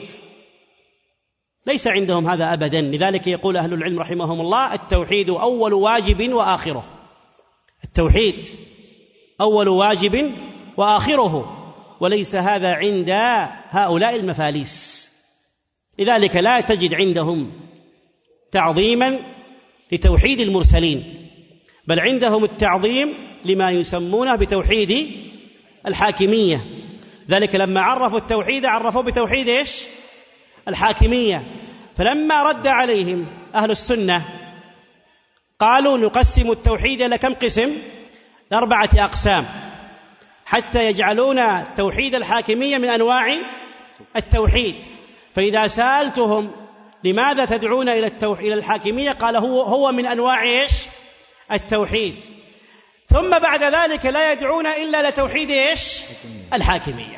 [SPEAKER 4] ليس عندهم هذا أبدا. لذلك يقول أهل العلم رحمهم الله: التوحيد أول واجب وآخره. التوحيد أول واجب وآخره، وليس هذا عند هؤلاء المفاليس. لذلك لا تجد عندهم تعظيما لتوحيد المرسلين، بل عندهم التعظيم لما يسمونه بتوحيد الحاكمية. ذلك لما عرفوا التوحيد عرفوا بتوحيد إيش؟ الحاكمية. فلما رد عليهم أهل السنة قالوا: نقسم التوحيد إلى كم قسم؟ 4 أقسام، حتى يجعلون توحيد الحاكمية من أنواع التوحيد. فإذا سألتهم لماذا تدعون إلى الحاكمية، قال هو من أنواع إيش؟ التوحيد. ثم بعد ذلك لا يدعون إلا لتوحيد إيش؟ الحاكمية.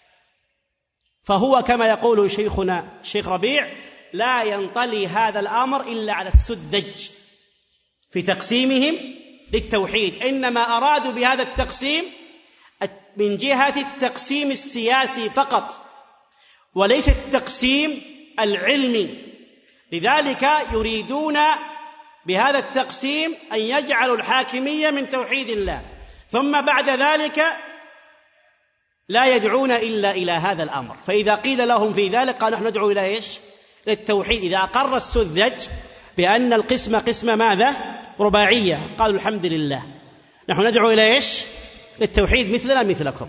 [SPEAKER 4] فهو كما يقول شيخنا الشيخ ربيع: لا ينطلي هذا الأمر إلا على السذج في تقسيمهم للتوحيد، إنما أرادوا بهذا التقسيم من جهة التقسيم السياسي فقط، وليس التقسيم العلمي. لذلك يريدون بهذا التقسيم أن يجعلوا الحاكمية من توحيد الله، ثم بعد ذلك لا يدعون إلا إلى هذا الأمر. فإذا قيل لهم في ذلك قالوا: نحن ندعو إلى إيش؟ للتوحيد. إذا أقر السذج بأن القسم قسم ماذا؟ رباعية، قالوا: الحمد لله، نحن ندعو إلى إيش؟ للتوحيد مثلنا مثلكم.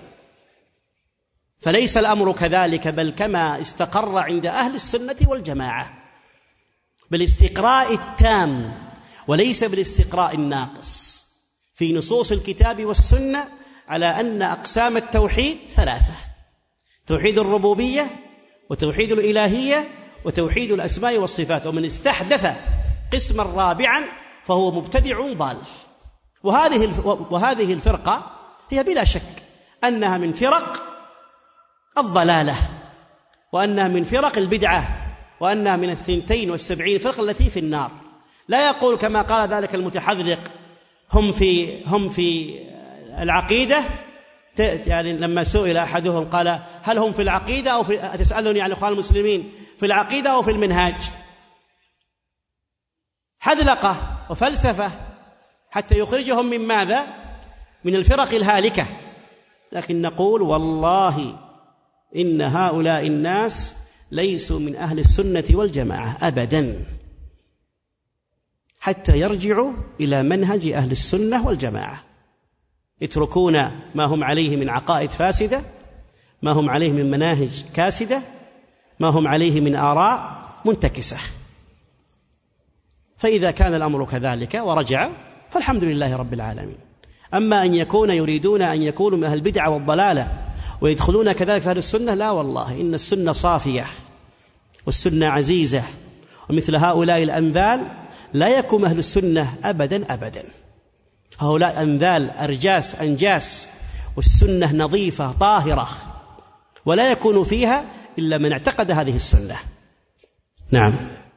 [SPEAKER 4] فليس الأمر كذلك، بل كما استقر عند أهل السنة والجماعة، بالاستقراء التام وليس بالاستقراء الناقص في نصوص الكتاب والسنة، على أن أقسام التوحيد 3: توحيد الربوبية، وتوحيد الإلهية، وتوحيد الأسماء والصفات. ومن قسما رابعا فهو مبتدع ضال. وهذه الفرقة هي بلا شك أنها من فرق الضلالة، وأنها من فرق البدعة، وأنها من 72 فرقة التي في النار. لا يقول كما قال ذلك المتحذلق هم في العقيدة. يعني لما سئل أحدهم قال: هل هم في العقيدة أو تسألني عن إخوان المسلمين في العقيدة أو في المنهاج؟ حذلقة وفلسفة حتى يخرجهم من ماذا؟ من الفرق الهالكة. لكن نقول: والله إن هؤلاء الناس ليسوا من أهل السنة والجماعة أبدا. حتى يرجعوا إلى منهج أهل السنة والجماعة، يتركون ما هم عليه من عقائد فاسدة، ما هم عليه من مناهج كاسدة، ما هم عليه من آراء منتكسة. فإذا كان الأمر كذلك ورجع فالحمد لله رب العالمين. أما أن يريدون أن يكونوا من أهل البدع والضلالة ويدخلون كذلك في أهل السنة، لا والله، إن السنة صافية والسنة عزيزة، ومثل هؤلاء الأنذال لا يكون أهل السنة أبدا أبدا. هؤلاء أنذال أرجاس أنجاس، والسنة نظيفة طاهرة، ولا يكون فيها إلا من اعتقد هذه السنة. نعم.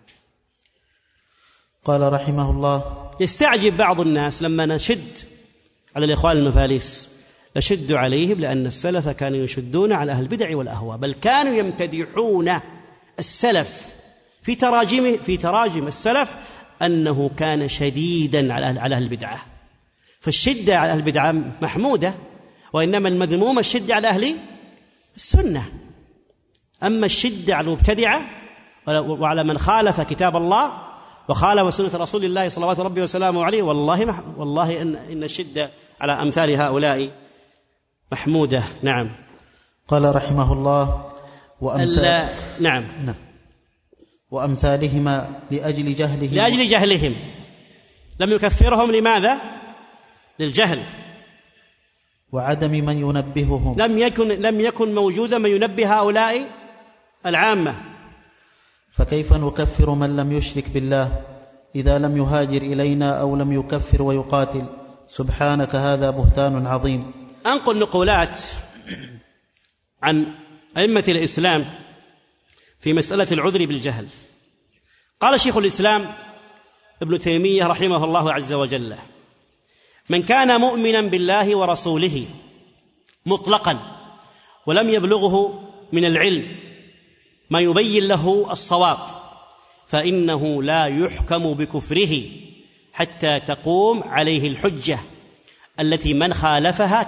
[SPEAKER 2] قال رحمه الله:
[SPEAKER 4] يستعجب بعض الناس لما نشد على الإخوان المفاليس، نشد عليهم لأن السلف كانوا يشدون على أهل البدع والأهواء، بل كانوا يمتدحون السلف في تراجم السلف أنه كان شديدا على أهل البدعة. فالشدة على أهل البدعة محمودة، وإنما المذموم الشدة على أهل السنة. أما الشدة على المبتدعة وعلى من خالف كتاب الله وخالف سنة رسول الله صلوات ربي وسلامه عليه، والله إن الشدة على أمثال هؤلاء محمودة. نعم.
[SPEAKER 2] قال رحمه الله:
[SPEAKER 4] نعم.
[SPEAKER 2] وأمثالهما لأجل
[SPEAKER 4] جهلهم لم يكفرهم. لماذا؟ للجهل
[SPEAKER 2] وعدم من ينبههم.
[SPEAKER 4] لم يكن موجودا من ينبه هؤلاء العامة.
[SPEAKER 2] فكيف نكفر من لم يشرك بالله إذا لم يهاجر إلينا أو لم يكفر ويقاتل؟ سبحانك، هذا بهتان عظيم.
[SPEAKER 4] أنقل نقولات عن أئمة الإسلام في مسألة العذر بالجهل. قال شيخ الإسلام ابن تيمية رحمه الله عز وجل: من كان مؤمنا بالله ورسوله مطلقا ولم يبلغه من العلم ما يبين له الصواب فإنه لا يحكم بكفره حتى تقوم عليه الحجة التي من خالفها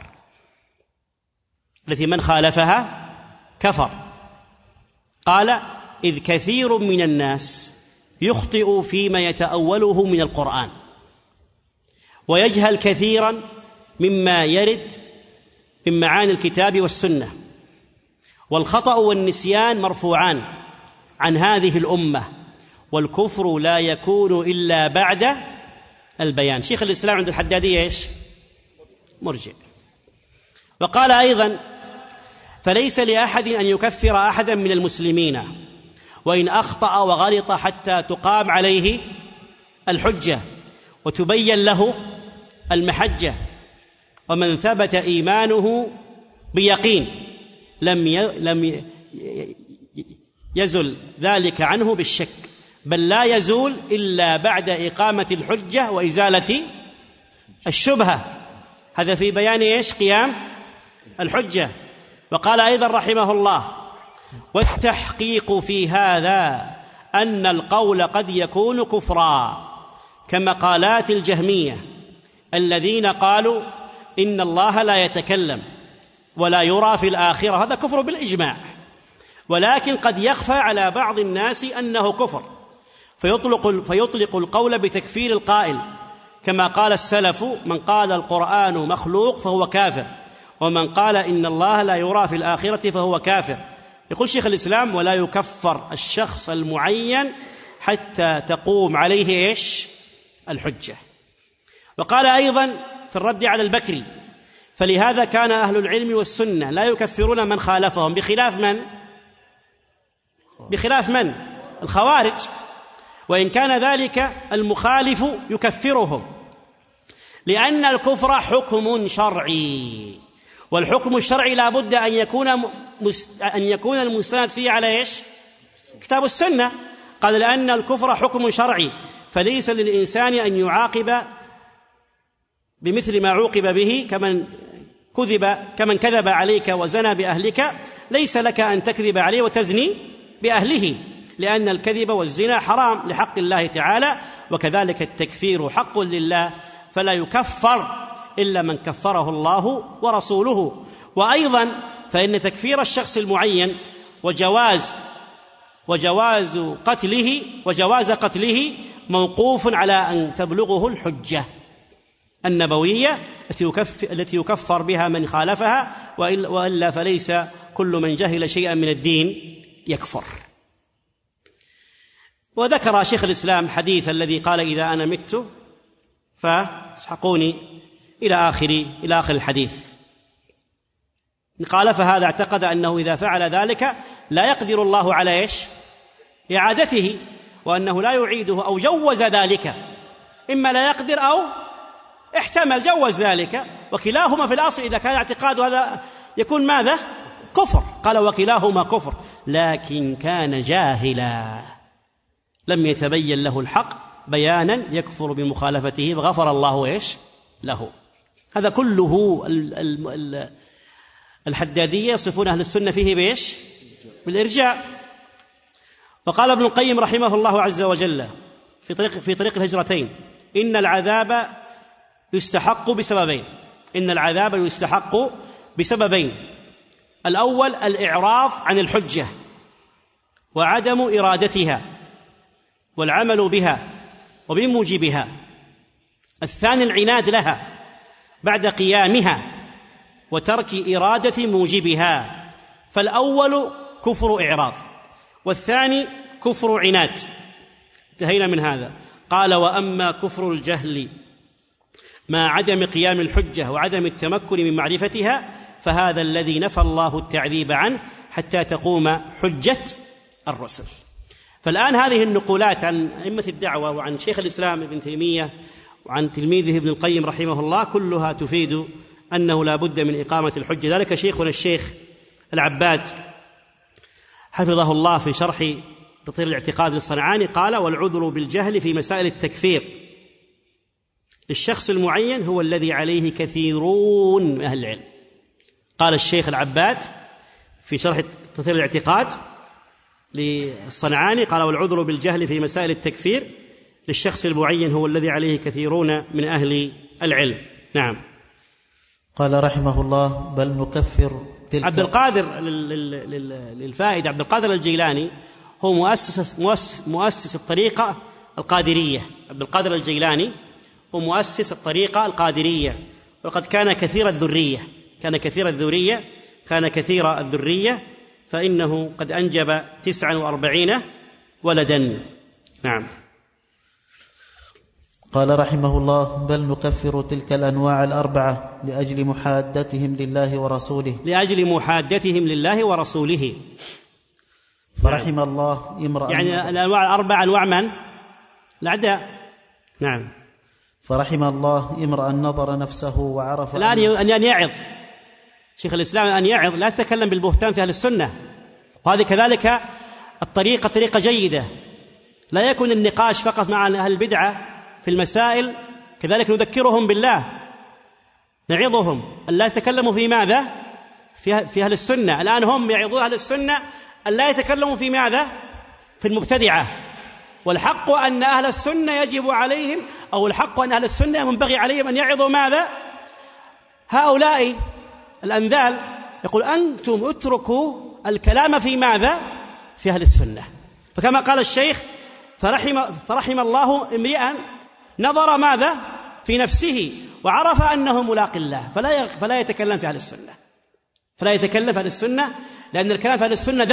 [SPEAKER 4] كفر. قال: إذ كثير من الناس يخطئ فيما يتأوله من القرآن ويجهل كثيرا مما يرد من معاني الكتاب والسنة، والخطأ والنسيان مرفوعان عن هذه الأمة، والكفر لا يكون إلا بعد البيان. شيخ الإسلام عند الحدادية إيش؟ مرجع. وقال أيضا: فليس لأحد أن يكفر أحدا من المسلمين وإن أخطأ وغلط حتى تقام عليه الحجة وتبين له المحجة، ومن ثبت إيمانه بيقين لم يزل ذلك عنه بالشك، بل لا يزول إلا بعد إقامة الحجة وإزالة الشبهة. هذا في بيان إيش؟ قيام الحجة. وقال أيضا رحمه الله: والتحقيق في هذا أن القول قد يكون كفرا كمقالات الجهمية الذين قالوا إن الله لا يتكلم ولا يرى في الآخرة، هذا كفر بالإجماع، ولكن قد يخفى على بعض الناس أنه كفر فيطلق القول بتكفير القائل، كما قال السلف: من قال القرآن مخلوق فهو كافر، ومن قال إن الله لا يرى في الآخرة فهو كافر. يقول شيخ الإسلام: ولا يكفر الشخص المعين حتى تقوم عليه إيش؟ الحجة. وقال أيضا في الرد على البكري: فلهذا كان أهل العلم والسنة لا يكفرون من خالفهم، بخلاف من؟ الخوارج، وإن كان ذلك المخالف يكفرهم، لأن الكفر حكم شرعي، والحكم الشرعي لا بد أن يكون المستند فيه على إيش؟ كتاب السنة. قال: لأن الكفر حكم شرعي، فليس للإنسان أن يعاقب بمثل ما عوقب به كمن كذب عليك وزنى بأهلك، ليس لك أن تكذب عليه وتزني بأهله، لأن الكذب والزنا حرام لحق الله تعالى، وكذلك التكفير حق لله، فلا يكفر إلا من كفره الله ورسوله. وأيضا فإن تكفير الشخص المعين وجواز وجواز قتله موقوف على أن تبلغه الحجة النبوية التي يكفر بها من خالفها، وإلا فليس كل من جهل شيئا من الدين يكفر. وذكر شيخ الإسلام حديث الذي قال إذا أنا مت فاسحقوني إلى آخر الحديث. قال فهذا اعتقد أنه إذا فعل ذلك لا يقدر الله على إعادته، وأنه لا يعيده، أو جوز ذلك، إما لا يقدر أو احتمل جوز ذلك، وكلاهما في الأصل إذا كان اعتقاد هذا يكون ماذا؟ كفر. قال وكلاهما كفر، لكن كان جاهلا لم يتبين له الحق بيانا يكفر بمخالفته، فغفر الله له. هذا كله الحدادية يصفون أهل السنة فيه بالإرجاء. وقال ابن القيم رحمه الله عز وجل في طريق الهجرتين: إن العذاب يستحق بسببين. الأول الإعراض عن الحجة وعدم إرادتها والعمل بها وبموجبها. الثاني العناد لها بعد قيامها وترك إرادة موجبها. فالأول كفر إعراض، والثاني كفر عناد. انتهينا من هذا. قال وأما كفر الجهل مع عدم قيام الحجة وعدم التمكن من معرفتها فهذا الذي نفى الله التعذيب عنه حتى تقوم حجة الرسل. فالآن هذه النقولات عن أئمة الدعوة وعن شيخ الإسلام ابن تيمية وعن تلميذه ابن القيم رحمه الله كلها تفيد أنه لا بد من إقامة الحجة. ذلك شيخنا الشيخ العباد حفظه الله في شرح تطهير الاعتقاد للصنعاني قال: والعذر بالجهل في مسائل التكفير للشخص المعين هو الذي عليه كثيرون من أهل العلم. قال الشيخ العباد في شرح تطهير الاعتقاد للصنعاني قال: والعذر بالجهل في مسائل التكفير للشخص المعين هو الذي عليه كثيرون من أهل العلم. نعم.
[SPEAKER 2] قال رحمه الله: بل نكفر تلك.
[SPEAKER 4] عبد القادر للفائدة، عبد القادر الجيلاني هو مؤسس الطريقة القادرية. عبد القادر الجيلاني هو مؤسس الطريقة القادرية، وقد كان كثير الذرية، فإنه قد أنجب 49 ولدا. نعم.
[SPEAKER 2] قال رحمه الله: بل نكفر تلك الأنواع الأربعة لأجل محادتهم لله ورسوله. فرحم الله امرأ،
[SPEAKER 4] يعني الأنواع الأربعة أنواع من؟ الأعداء. نعم.
[SPEAKER 2] فرحم الله امرأ نظر نفسه وعرف
[SPEAKER 4] الآن أن يعظ شيخ الإسلام، أن يعظ لا يتكلم بالبهتان في أهل السنة. وهذه كذلك الطريقة طريقة جيدة، لا يكون النقاش فقط مع أهل البدعة في المسائل، كذلك نذكرهم بالله، نعظهم أن لا يتكلموا في ماذا؟ في أهل السنة. الآن هم يعظون أهل السنة أن لا يتكلموا في ماذا؟ في المبتدعة. والحق أن أهل السنة يجب عليهم، أو الحق أن أهل السنة ينبغي عليهم أن يعظوا ماذا؟ هؤلاء الأنذال. يقول أنتم اتركوا الكلام في ماذا؟ في أهل السنة. فكما قال الشيخ: فرحم الله امرئا نظر ماذا؟ في نفسه وعرف أنه ملاق الله، فلا يتكلم في أهل السنة، لأن الكلام في أهل السنة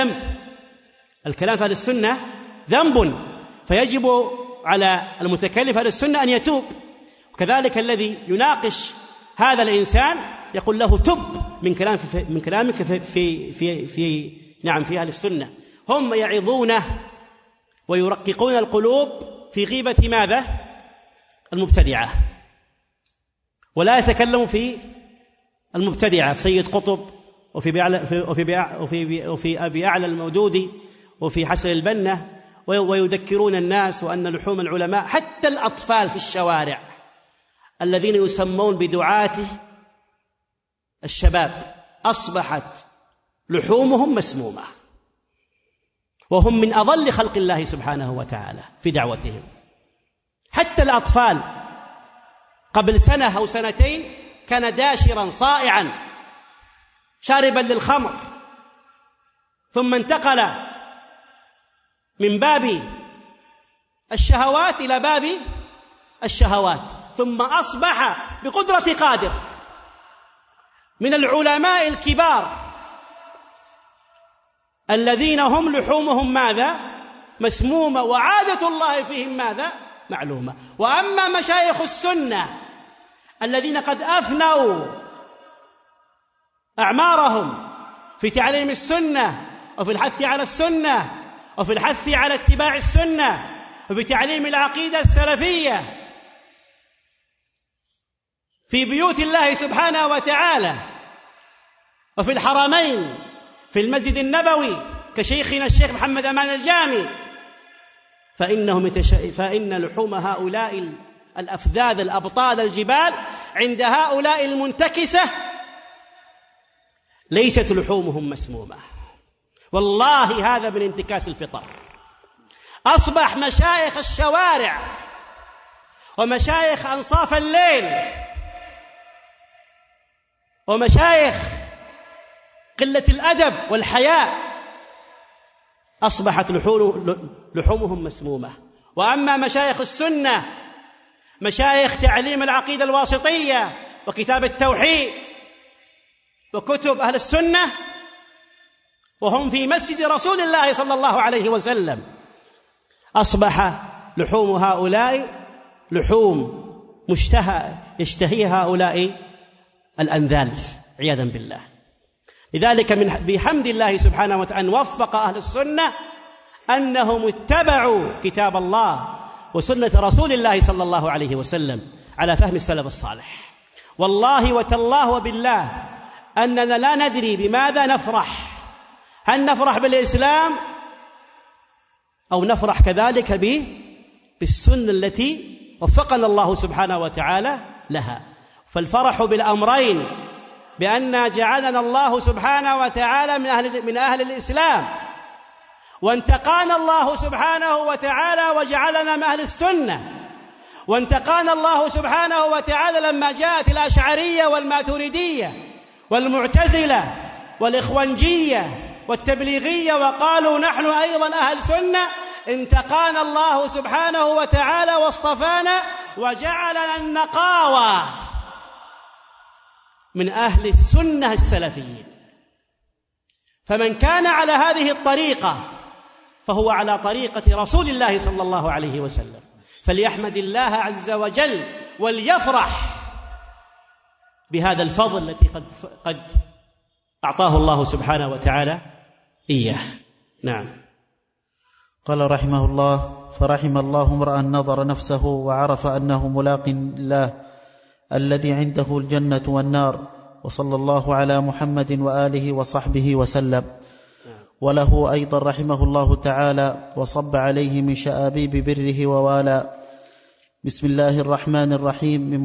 [SPEAKER 4] ذنب، فيجب على المتكلم في أهل السنة أن يتوب. وكذلك الذي يناقش هذا الإنسان يقول له: تب من كلامك في أهل السنة. هم يعظونه ويرققون القلوب في غيبة ماذا؟ المبتدعة، ولا يتكلم في المبتدعة، في سيد قطب وفي أبي أعلى المودودي وفي حسن البنا، ويذكرون الناس وأن لحوم العلماء، حتى الأطفال في الشوارع الذين يسمون بدعاة الشباب أصبحت لحومهم مسمومة، وهم من أضل خلق الله سبحانه وتعالى في دعوتهم. حتى الأطفال قبل سنة أو سنتين كان داشرا صائعا شاربا للخمر، ثم انتقل من باب الشهوات إلى باب الشهوات، ثم أصبح بقدرة قادر من العلماء الكبار الذين هم لحومهم ماذا؟ مسمومة، وعادة الله فيهم ماذا؟ معلومة. وأما مشايخ السنة الذين قد أفنوا أعمارهم في تعليم السنة وفي الحث على السنة وفي الحث على اتباع السنة وفي تعليم العقيدة السلفية في بيوت الله سبحانه وتعالى وفي الحرمين في المسجد النبوي كشيخنا الشيخ محمد أمان الجامي، فإن لحوم هؤلاء الأفذاذ الأبطال الجبال عند هؤلاء المنتكسة ليست لحومهم مسمومة. والله هذا من انتكاس الفطر. أصبح مشايخ الشوارع ومشايخ أنصاف الليل ومشايخ قلة الأدب والحياء أصبحت لحومهم مسمومة. وأما مشايخ السنة، مشايخ تعليم العقيدة الواسطية وكتاب التوحيد وكتب أهل السنة، وهم في مسجد رسول الله صلى الله عليه وسلم، أصبح لحوم هؤلاء لحوم مشتهى يشتهيها هؤلاء الأنذال عياذا بالله. لذلك بحمد الله سبحانه وتعالى أن وفق أهل السنة أنهم اتبعوا كتاب الله وسنة رسول الله صلى الله عليه وسلم على فهم السلف الصالح. والله وتالله وبالله أننا لا ندري بماذا نفرح، هل نفرح بالإسلام أو نفرح كذلك بالسنة التي وفقنا الله سبحانه وتعالى لها. فالفرح بالأمرين، بأن جعلنا الله سبحانه وتعالى من أهل الإسلام، وانتقانا الله سبحانه وتعالى وجعلنا من أهل السنة، وانتقانا الله سبحانه وتعالى لما جاءت الأشعرية والماتريدية والمعتزلة والإخوانجية والتبليغية وقالوا نحن أيضا أهل سنة، انتقانا الله سبحانه وتعالى واصطفانا وجعلنا النقاوة من أهل السنة السلفيين. فمن كان على هذه الطريقة فهو على طريقة رسول الله صلى الله عليه وسلم، فليحمد الله عز وجل وليفرح بهذا الفضل الذي قد أعطاه الله سبحانه وتعالى إياه. نعم.
[SPEAKER 2] قال رحمه الله: فرحم الله امرأ نظر نفسه وعرف أنه ملاق الله الذي عنده الجنة والنار، وصلى الله على محمد وآله وصحبه وسلم. وله أيضا رحمه الله تعالى وصب عليه من شآبيب بره ووالى. بسم الله الرحمن الرحيم. من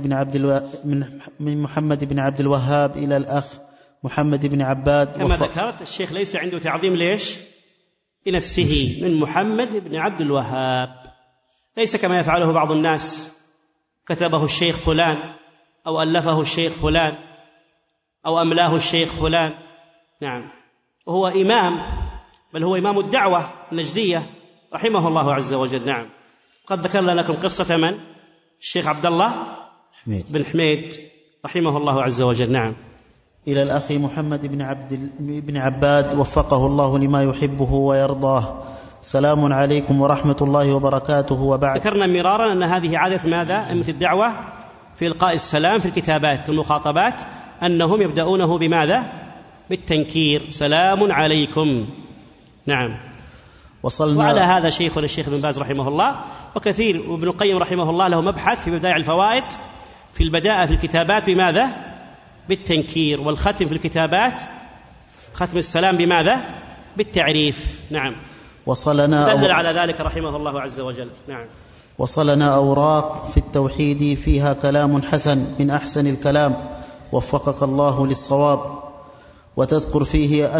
[SPEAKER 2] محمد بن عبد الوهاب إلى الأخ محمد بن عباد.
[SPEAKER 4] كما ذكرت الشيخ ليس عنده تعظيم ليش؟ لنفسه، من محمد بن عبد الوهاب، ليس كما يفعله بعض الناس، كتبه الشيخ فلان أو ألفه الشيخ فلان أو أملاه الشيخ فلان. نعم، وهو إمام، بل هو إمام الدعوة النجدية رحمه الله عز وجل. نعم. قد ذكرنا لكم قصة من؟ الشيخ عبد الله بن حميد رحمه الله عز وجل. نعم.
[SPEAKER 2] إلى الأخ محمد بن عباد وفقه الله لما يحبه ويرضاه. سلام عليكم ورحمة الله وبركاته. وبعد.
[SPEAKER 4] ذكرنا مرارا أن هذه عادة ماذا؟ أئمة الدعوة في إلقاء السلام في الكتابات والمخاطبات أنهم يبدأونه بماذا؟ بالتنكير: سلام عليكم. نعم. وعلى هذا شيخنا الشيخ بن باز رحمه الله وكثير، وابن القيم رحمه الله له مبحث في بدائع الفوائد في البداءة في الكتابات بماذا؟ بالتنكير، والختم في الكتابات ختم السلام بماذا؟ بالتعريف. نعم.
[SPEAKER 2] وصلنا
[SPEAKER 4] دلل على ذلك رحمه الله عز وجل. نعم.
[SPEAKER 2] وصلنا أوراق في التوحيد فيها كلام حسن من أحسن الكلام، وفقك الله للصواب. وتذكر فيه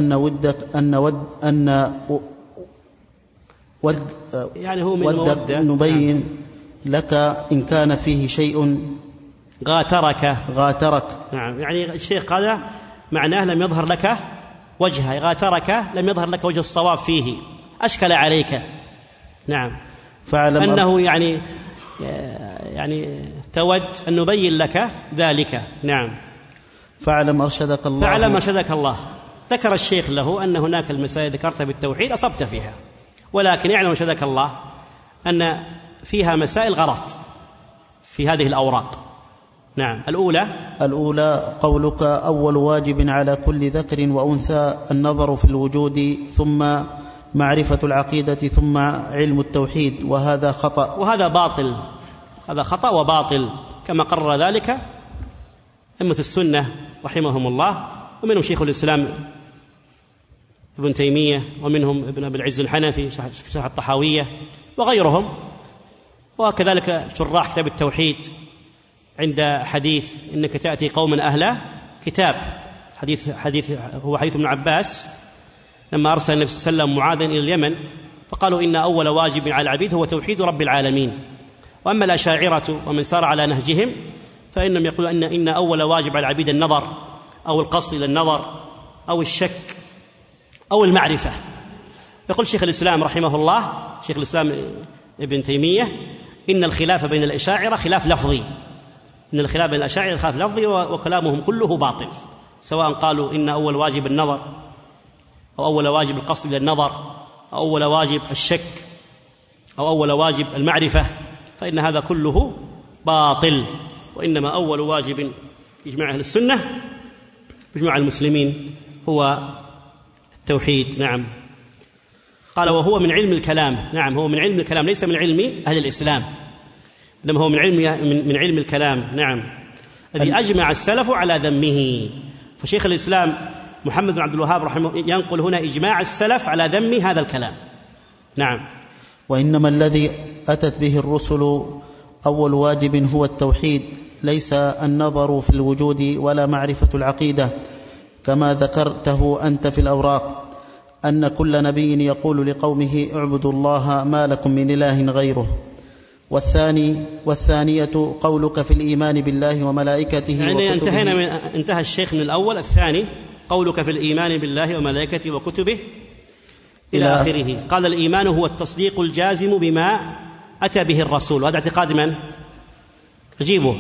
[SPEAKER 4] يعني هو من
[SPEAKER 2] ودك نبين لك إن كان فيه شيء غاترك.
[SPEAKER 4] نعم، يعني الشيخ قال معناه لم يظهر لك وجهه، غاترك لم يظهر لك وجه الصواب فيه، أشكل عليك. نعم. أنه يعني تود أن نبين لك ذلك. نعم.
[SPEAKER 2] فاعلم أرشدك الله.
[SPEAKER 4] فاعلم أرشدك الله. ذكر الشيخ له أن هناك المسائل ذكرتها بالتوحيد أصبت فيها، ولكن يعلم أرشدك الله أن فيها مسائل غلط في هذه الأوراق. نعم. الأولى
[SPEAKER 2] قولك أول واجب على كل ذكر وأنثى النظر في الوجود، ثم معرفة العقيدة، ثم علم التوحيد، وهذا خطأ.
[SPEAKER 4] وهذا باطل، هذا خطأ وباطل، كما قرر ذلك أئمة السنة رحمهم الله، ومنهم شيخ الإسلام ابن تيمية، ومنهم ابن أبي العز الحنفي في شرح الطحاوية وغيرهم، وكذلك شراح كتاب التوحيد عند حديث إنك تأتي قوما أهل كتاب، حديث هو حديث ابن عباس لما أرسل النبي صلى الله عليه وسلم معاذا إلى اليمن، فقالوا إن أول واجب على العبيد هو توحيد رب العالمين. وأما الأشاعرة ومن سار على نهجهم فإنهم يقولون إن أول واجب على العبيد النظر أو القصد إلى النظر أو الشك أو المعرفة. يقول شيخ الإسلام رحمه الله، شيخ الإسلام ابن تيمية، إن الخلاف بين الأشاعرة خلاف لفظي، إن الخلاف بين الأشاعرة خلاف لفظي، وكلامهم كله باطل، سواء قالوا إن أول واجب النظر أو أول واجب القصد إلى النظر أو أول واجب الشك أو أول واجب المعرفة، فإن هذا كله باطل، وإنما أول واجب إجماع أهل السنة بإجماع المسلمين هو التوحيد. نعم. قال وهو من علم الكلام. نعم، هو من علم الكلام، ليس من علم أهل الإسلام، إنما هو من علم الكلام. نعم. الذي أجمع السلف على ذمه. فشيخ الإسلام محمد بن عبد الوهاب رحمه ينقل هنا إجماع السلف على ذم هذا الكلام. نعم.
[SPEAKER 2] وإنما الذي أتت به الرسل أول واجب هو التوحيد، ليس النظر في الوجود ولا معرفة العقيدة، كما ذكرته أنت في الأوراق أن كل نبي يقول لقومه اعبدوا الله ما لكم من إله غيره. والثانية قولك في الإيمان بالله وملائكته
[SPEAKER 4] يعني
[SPEAKER 2] وكتبه.
[SPEAKER 4] انتهى الشيخ من الأول. الثاني قولك في الإيمان بالله وملائكته وكتبه إلى آخره. قال الإيمان هو التصديق الجازم بما أتى به الرسول. وهذا اعتقاد من؟ أجيبه.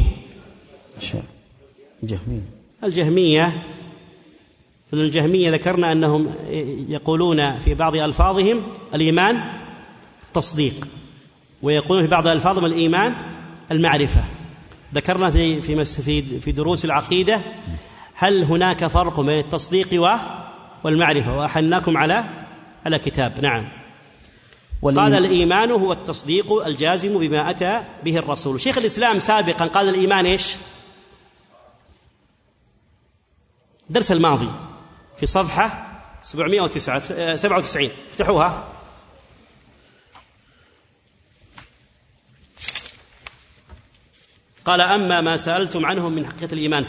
[SPEAKER 4] الجهمية. الجهمية ذكرنا أنهم يقولون في بعض ألفاظهم الإيمان تصديق، ويقولون في بعض ألفاظهم الإيمان المعرفة. ذكرنا في دروس العقيدة هل هناك فرق بين التصديق والمعرفة، وأحلناكم على كتاب. نعم. قال الإيمان هو التصديق الجازم بما أتى به الرسول. شيخ الإسلام سابقا قال الإيمان إيش؟ درس الماضي في صفحة 797 افتحوها. قال أما ما سألتم عنه من حقيقة الإيمان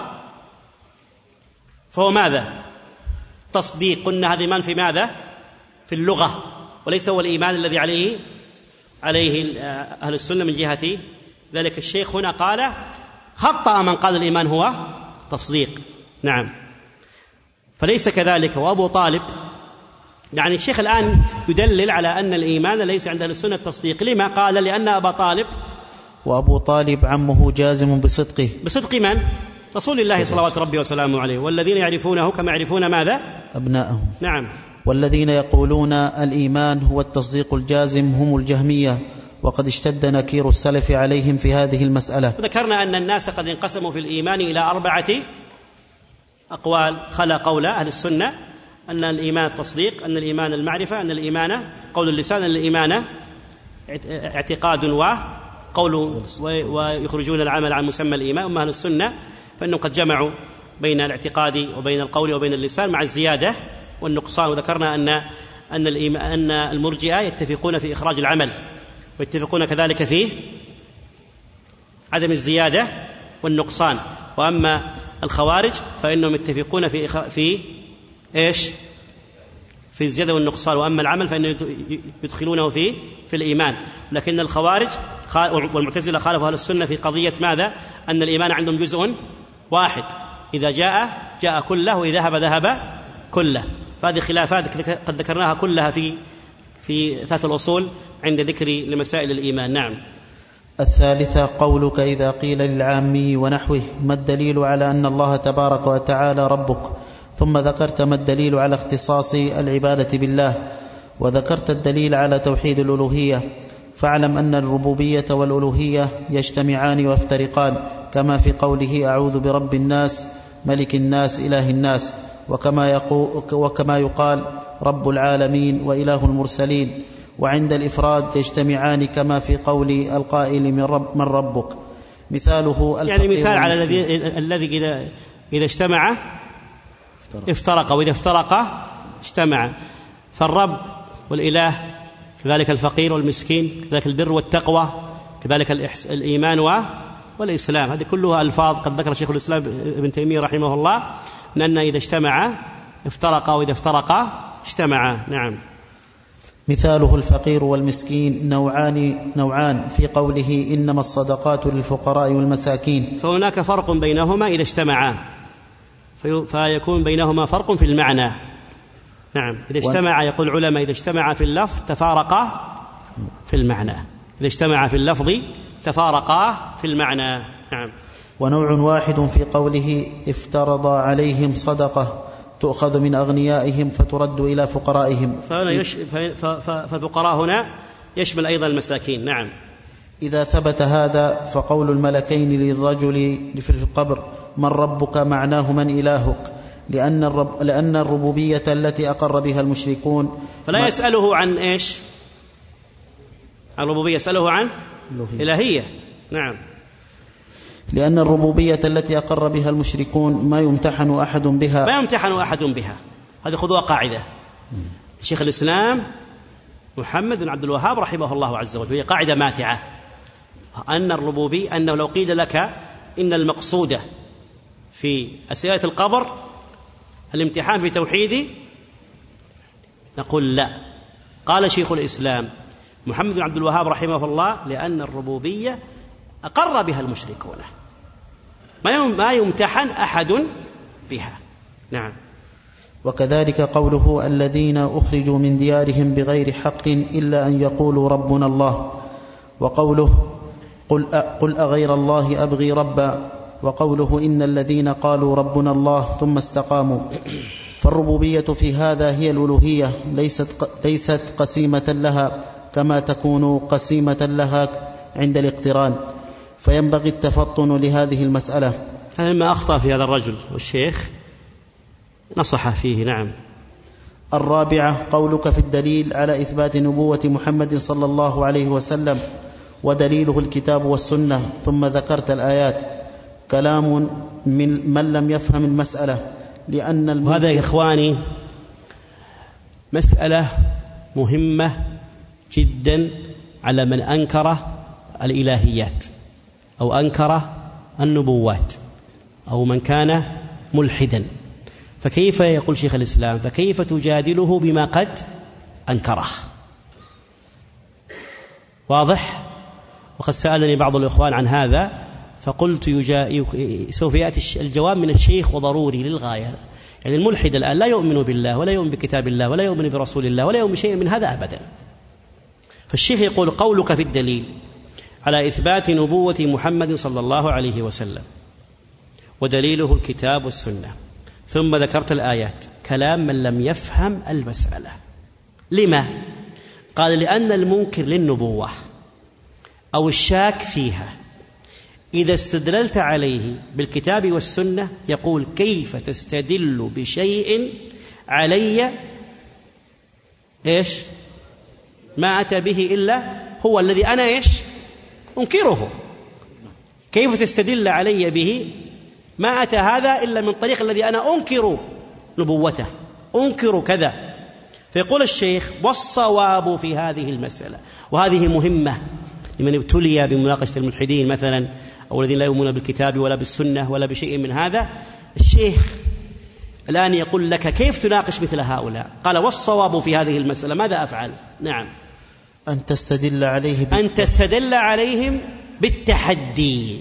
[SPEAKER 4] فهو ماذا؟ تصديق. قلنا هذا الإيمان في ماذا؟ في اللغة، وليس هو الإيمان الذي عليه أهل السنة من جهة ذلك. الشيخ هنا قال خطأ من قال الإيمان هو تصديق. نعم. فليس كذلك. وأبو طالب، يعني الشيخ الآن يدلل على أن الإيمان ليس عند أهل السنة التصديق. لما؟ قال لأن أبا طالب
[SPEAKER 2] وأبو طالب عمه جازم بصدقه.
[SPEAKER 4] بصدق من؟ رسول الله صلوات ربي وسلامه عليه. والذين يعرفونه كما يعرفون ماذا؟
[SPEAKER 2] أبناءهم.
[SPEAKER 4] نعم.
[SPEAKER 2] والذين يقولون الإيمان هو التصديق الجازم هم الجهمية، وقد اشتد نكير السلف عليهم في هذه المسألة.
[SPEAKER 4] ذكرنا أن الناس قد انقسموا في الإيمان إلى 4 أقوال. خلا قول أهل السنة أن الإيمان التصديق، أن الإيمان المعرفة، أن الإيمان قول اللسان، أن الإيمان اعتقاد وقول، ويخرجون العمل عن مسمى الإيمان. أما أهل السنة فإنهم قد جمعوا بين الاعتقاد وبين القول وبين اللسان مع الزيادة والنقصان. وذكرنا أن المرجئة يتفقون في إخراج العمل، ويتفقون كذلك في عدم الزيادة والنقصان. وأما الخوارج فإنهم يتفقون في إيش؟ في الزيادة والنقصان. وأما العمل فإنهم يدخلونه في الإيمان. لكن الخوارج والمعتزلة خالفوا أهل السنة في قضية ماذا؟ أن الإيمان عندهم جزء واحد، إذا جاء كله، وإذا ذهب كله. فهذه خلافات قد ذكرناها كلها في في ثلاث الأصول عند ذكر لمسائل الإيمان. نعم.
[SPEAKER 2] الثالثة قولك إذا قيل للعامي ونحوه ما الدليل على أن الله تبارك وتعالى ربك، ثم ذكرت ما الدليل على اختصاص العبادة بالله، وذكرت الدليل على توحيد الألوهية، فاعلم أن الربوبية والألوهية يجتمعان ويفترقان، كما في قوله أعوذ برب الناس ملك الناس إله الناس، وكما يقال رب العالمين وإله المرسلين. وعند الإفراد يجتمعان كما في قول القائل من ربك. مثاله
[SPEAKER 4] يعني مثال على الذي إذا اجتمع افترق، وإذا افترق اجتمع. فالرب والإله كذلك الفقير والمسكين، كذلك البر والتقوى، كذلك الإيمان والإسلام. هذه كلها ألفاظ قد ذكر شيخ الإسلام ابن تيمية رحمه الله أن إذا اجتمع افترق، وإذا افترق اجتمع. نعم.
[SPEAKER 2] مثاله الفقير والمسكين نوعان في قوله إنما الصدقات للفقراء والمساكين،
[SPEAKER 4] فهناك فرق بينهما إذا اجتمعا، فيكون بينهما فرق في المعنى. نعم. إذا اجتمع يقول العلماء إذا اجتمع في اللفظ تفارقا في المعنى، إذا اجتمع في اللفظ تفارقا في المعنى. نعم.
[SPEAKER 2] ونوع واحد في قوله افترض عليهم صدقة تؤخذ من أغنيائهم فترد إلى فقرائهم،
[SPEAKER 4] فالفقراء هنا يشمل أيضا المساكين. نعم.
[SPEAKER 2] إذا ثبت هذا فقول الملكين للرجل في القبر من ربك معناه من إلهك، لأن الربوبية التي أقر بها المشركون
[SPEAKER 4] فلا يسأله عن إيش؟ عن الربوبية، يسأله عن إلهية. نعم.
[SPEAKER 2] لأن الربوبية التي أقر بها المشركون ما يمتحن أحد بها،
[SPEAKER 4] ما يمتحن أحد بها. هذه خذوها قاعدة شيخ الإسلام محمد بن عبد الوهاب رحمه الله عز وجل، هي قاعدة ماتعة، أن الربوبية أنه لو قيل لك إن المقصود في أسئلة القبر الامتحان في توحيدي نقول لا. قال شيخ الإسلام محمد بن عبد الوهاب رحمه الله لأن الربوبية أقر بها المشركون ما يمتحن أحد بها. نعم.
[SPEAKER 2] وكذلك قوله الذين أخرجوا من ديارهم بغير حق إلا أن يقولوا ربنا الله، وقوله قل أغير الله أبغي ربا، وقوله إن الذين قالوا ربنا الله ثم استقاموا. فالربوبية في هذا هي الألوهية، ليست قسيمة لها كما تكون قسيمة لها عند الاقتران، فينبغي التفطن لهذه المسألة.
[SPEAKER 4] هذا ما أخطأ في هذا الرجل، والشيخ نصح فيه. نعم.
[SPEAKER 2] الرابعة قولك في الدليل على إثبات نبوة محمد صلى الله عليه وسلم ودليله الكتاب والسنة، ثم ذكرت الآيات، كلام من لم يفهم المسألة، لأن
[SPEAKER 4] وهذا يا إخواني مسألة مهمة جدا على من أنكر الإلهيات أو أنكر النبوات أو من كان ملحدا. فكيف يقول شيخ الإسلام فكيف تجادله بما قد أنكره؟ واضح؟ وقد سألني بعض الإخوان عن هذا فقلت سوف يأتي الجواب من الشيخ وضروري للغاية. يعني الملحد الآن لا يؤمن بالله ولا يؤمن بكتاب الله ولا يؤمن برسول الله ولا يؤمن بشيء من هذا أبدا. فالشيخ يقول قولك في الدليل على إثبات نبوة محمد صلى الله عليه وسلم ودليله الكتاب والسنة، ثم ذكرت الآيات، كلام من لم يفهم المسألة. لما؟ قال لأن المنكر للنبوة أو الشاك فيها إذا استدللت عليه بالكتاب والسنة يقول كيف تستدل بشيء علي إيش ما أتى به إلا هو الذي أنا إيش أنكره؟ كيف تستدل علي به ما أتى هذا إلا من طريق الذي أنا أنكر نبوته، أنكر كذا. فيقول الشيخ والصواب في هذه المسألة، وهذه مهمة لمن ابتلي بمناقشة الملحدين مثلا أو الذين لا يؤمنون بالكتاب ولا بالسنة ولا بشيء من هذا. الشيخ الآن يقول لك كيف تناقش مثل هؤلاء؟ قال والصواب في هذه المسألة ماذا أفعل؟ نعم،
[SPEAKER 2] أن تستدل عليهم
[SPEAKER 4] بالتحدي.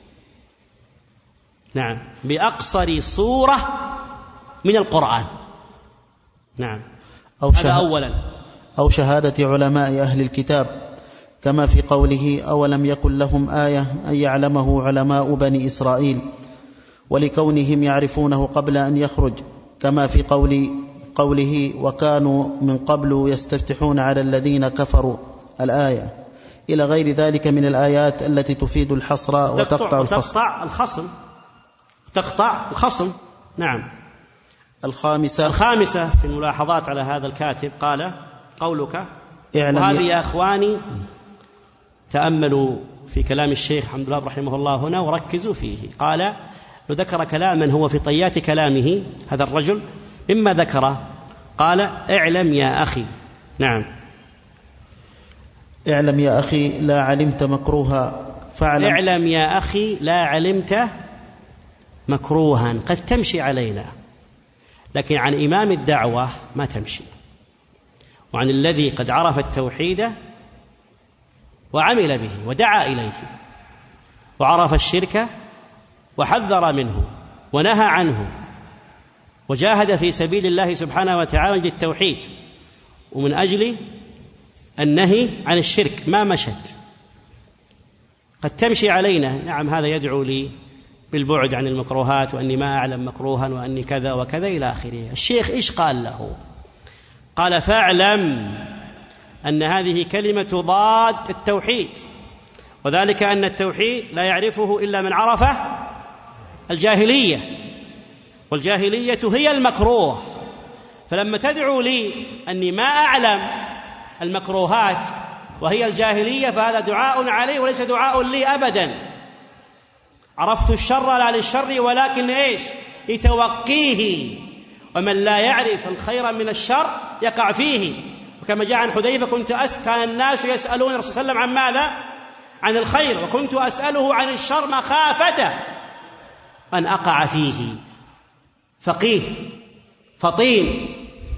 [SPEAKER 4] نعم، بأقصر صورة من القرآن. نعم، هذا أولا.
[SPEAKER 2] أو شهادة علماء أهل الكتاب، كما في قوله أولم يكن لهم آية أن يعلمه علماء بني إسرائيل، ولكونهم يعرفونه قبل أن يخرج، كما في قوله وكانوا من قبل يستفتحون على الذين كفروا الآية، إلى غير ذلك من الآيات التي تفيد الحصر وتقطع
[SPEAKER 4] الخصم. نعم.
[SPEAKER 2] الخامسة
[SPEAKER 4] في الملاحظات على هذا الكاتب قال قولك، وهذه يا أخواني تأملوا في كلام الشيخ حمد الله رحمه الله هنا وركزوا فيه. قال ذكر كلاما هو في طيات كلامه هذا الرجل، مما ذكره قال اعلم يا أخي. نعم.
[SPEAKER 2] اعلم يا أخي لا علمت مكروها فاعلم.
[SPEAKER 4] اعلم يا أخي لا علمت مكروها قد تمشي علينا، لكن عن إمام الدعوة ما تمشي، وعن الذي قد عرف التوحيد وعمل به ودعا إليه وعرف الشرك وحذر منه ونهى عنه وجاهد في سبيل الله سبحانه وتعالى من التوحيد ومن أجل النهي عن الشرك ما مشت، قد تمشي علينا. نعم، هذا يدعو لي بالبعد عن المكروهات وأني ما أعلم مكروها وأني كذا وكذا إلى آخره. الشيخ إيش قال له؟ قال فاعلم أن هذه كلمة ضاد التوحيد، وذلك أن التوحيد لا يعرفه إلا من عرفه الجاهلية، والجاهلية هي المكروه. فلما تدعو لي أني ما أعلم المكروهات وهي الجاهلية فهذا دعاء علي وليس دعاء لي أبدا. عرفت الشر لا للشر ولكن إيش؟ لتوقيه، ومن لا يعرف الخير من الشر يقع فيه. وكما جاء عن حذيفة كان الناس يسألون الرسول صلى الله عليه وسلم عن ماذا؟ عن الخير، وكنت أسأله عن الشر مخافة أن أقع فيه. فقيه فطين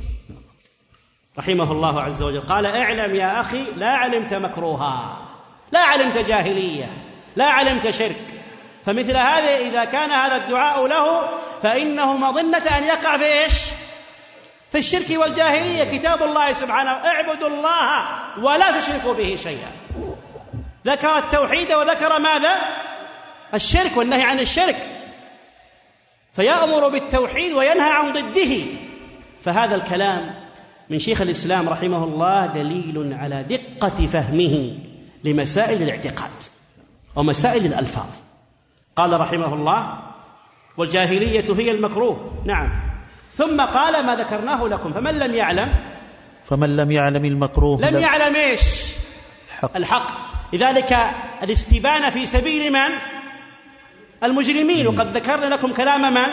[SPEAKER 4] رحمه الله عز وجل قال اعلم يا أخي لا علمت مكروها، لا علمت جاهلية، لا علمت شرك. فمثل هذا إذا كان هذا الدعاء له فإنه مظنة أن يقع في إيش؟ في الشرك والجاهلية. كتاب الله سبحانه اعبدوا الله ولا تشركوا به شيئا، ذكر التوحيد وذكر ماذا؟ الشرك والنهي عن الشرك، فيأمر بالتوحيد وينهى عن ضده. فهذا الكلام من شيخ الإسلام رحمه الله دليل على دقة فهمه لمسائل الاعتقاد ومسائل الألفاظ. قال رحمه الله والجاهلية هي المكروه. نعم. ثم قال ما ذكرناه لكم فمن لم يعلم المكروه لم يعلم إيش؟ الحق. لذلك الاستبانة في سبيل من؟ المجرمين. وقد ذكرنا لكم كلام من؟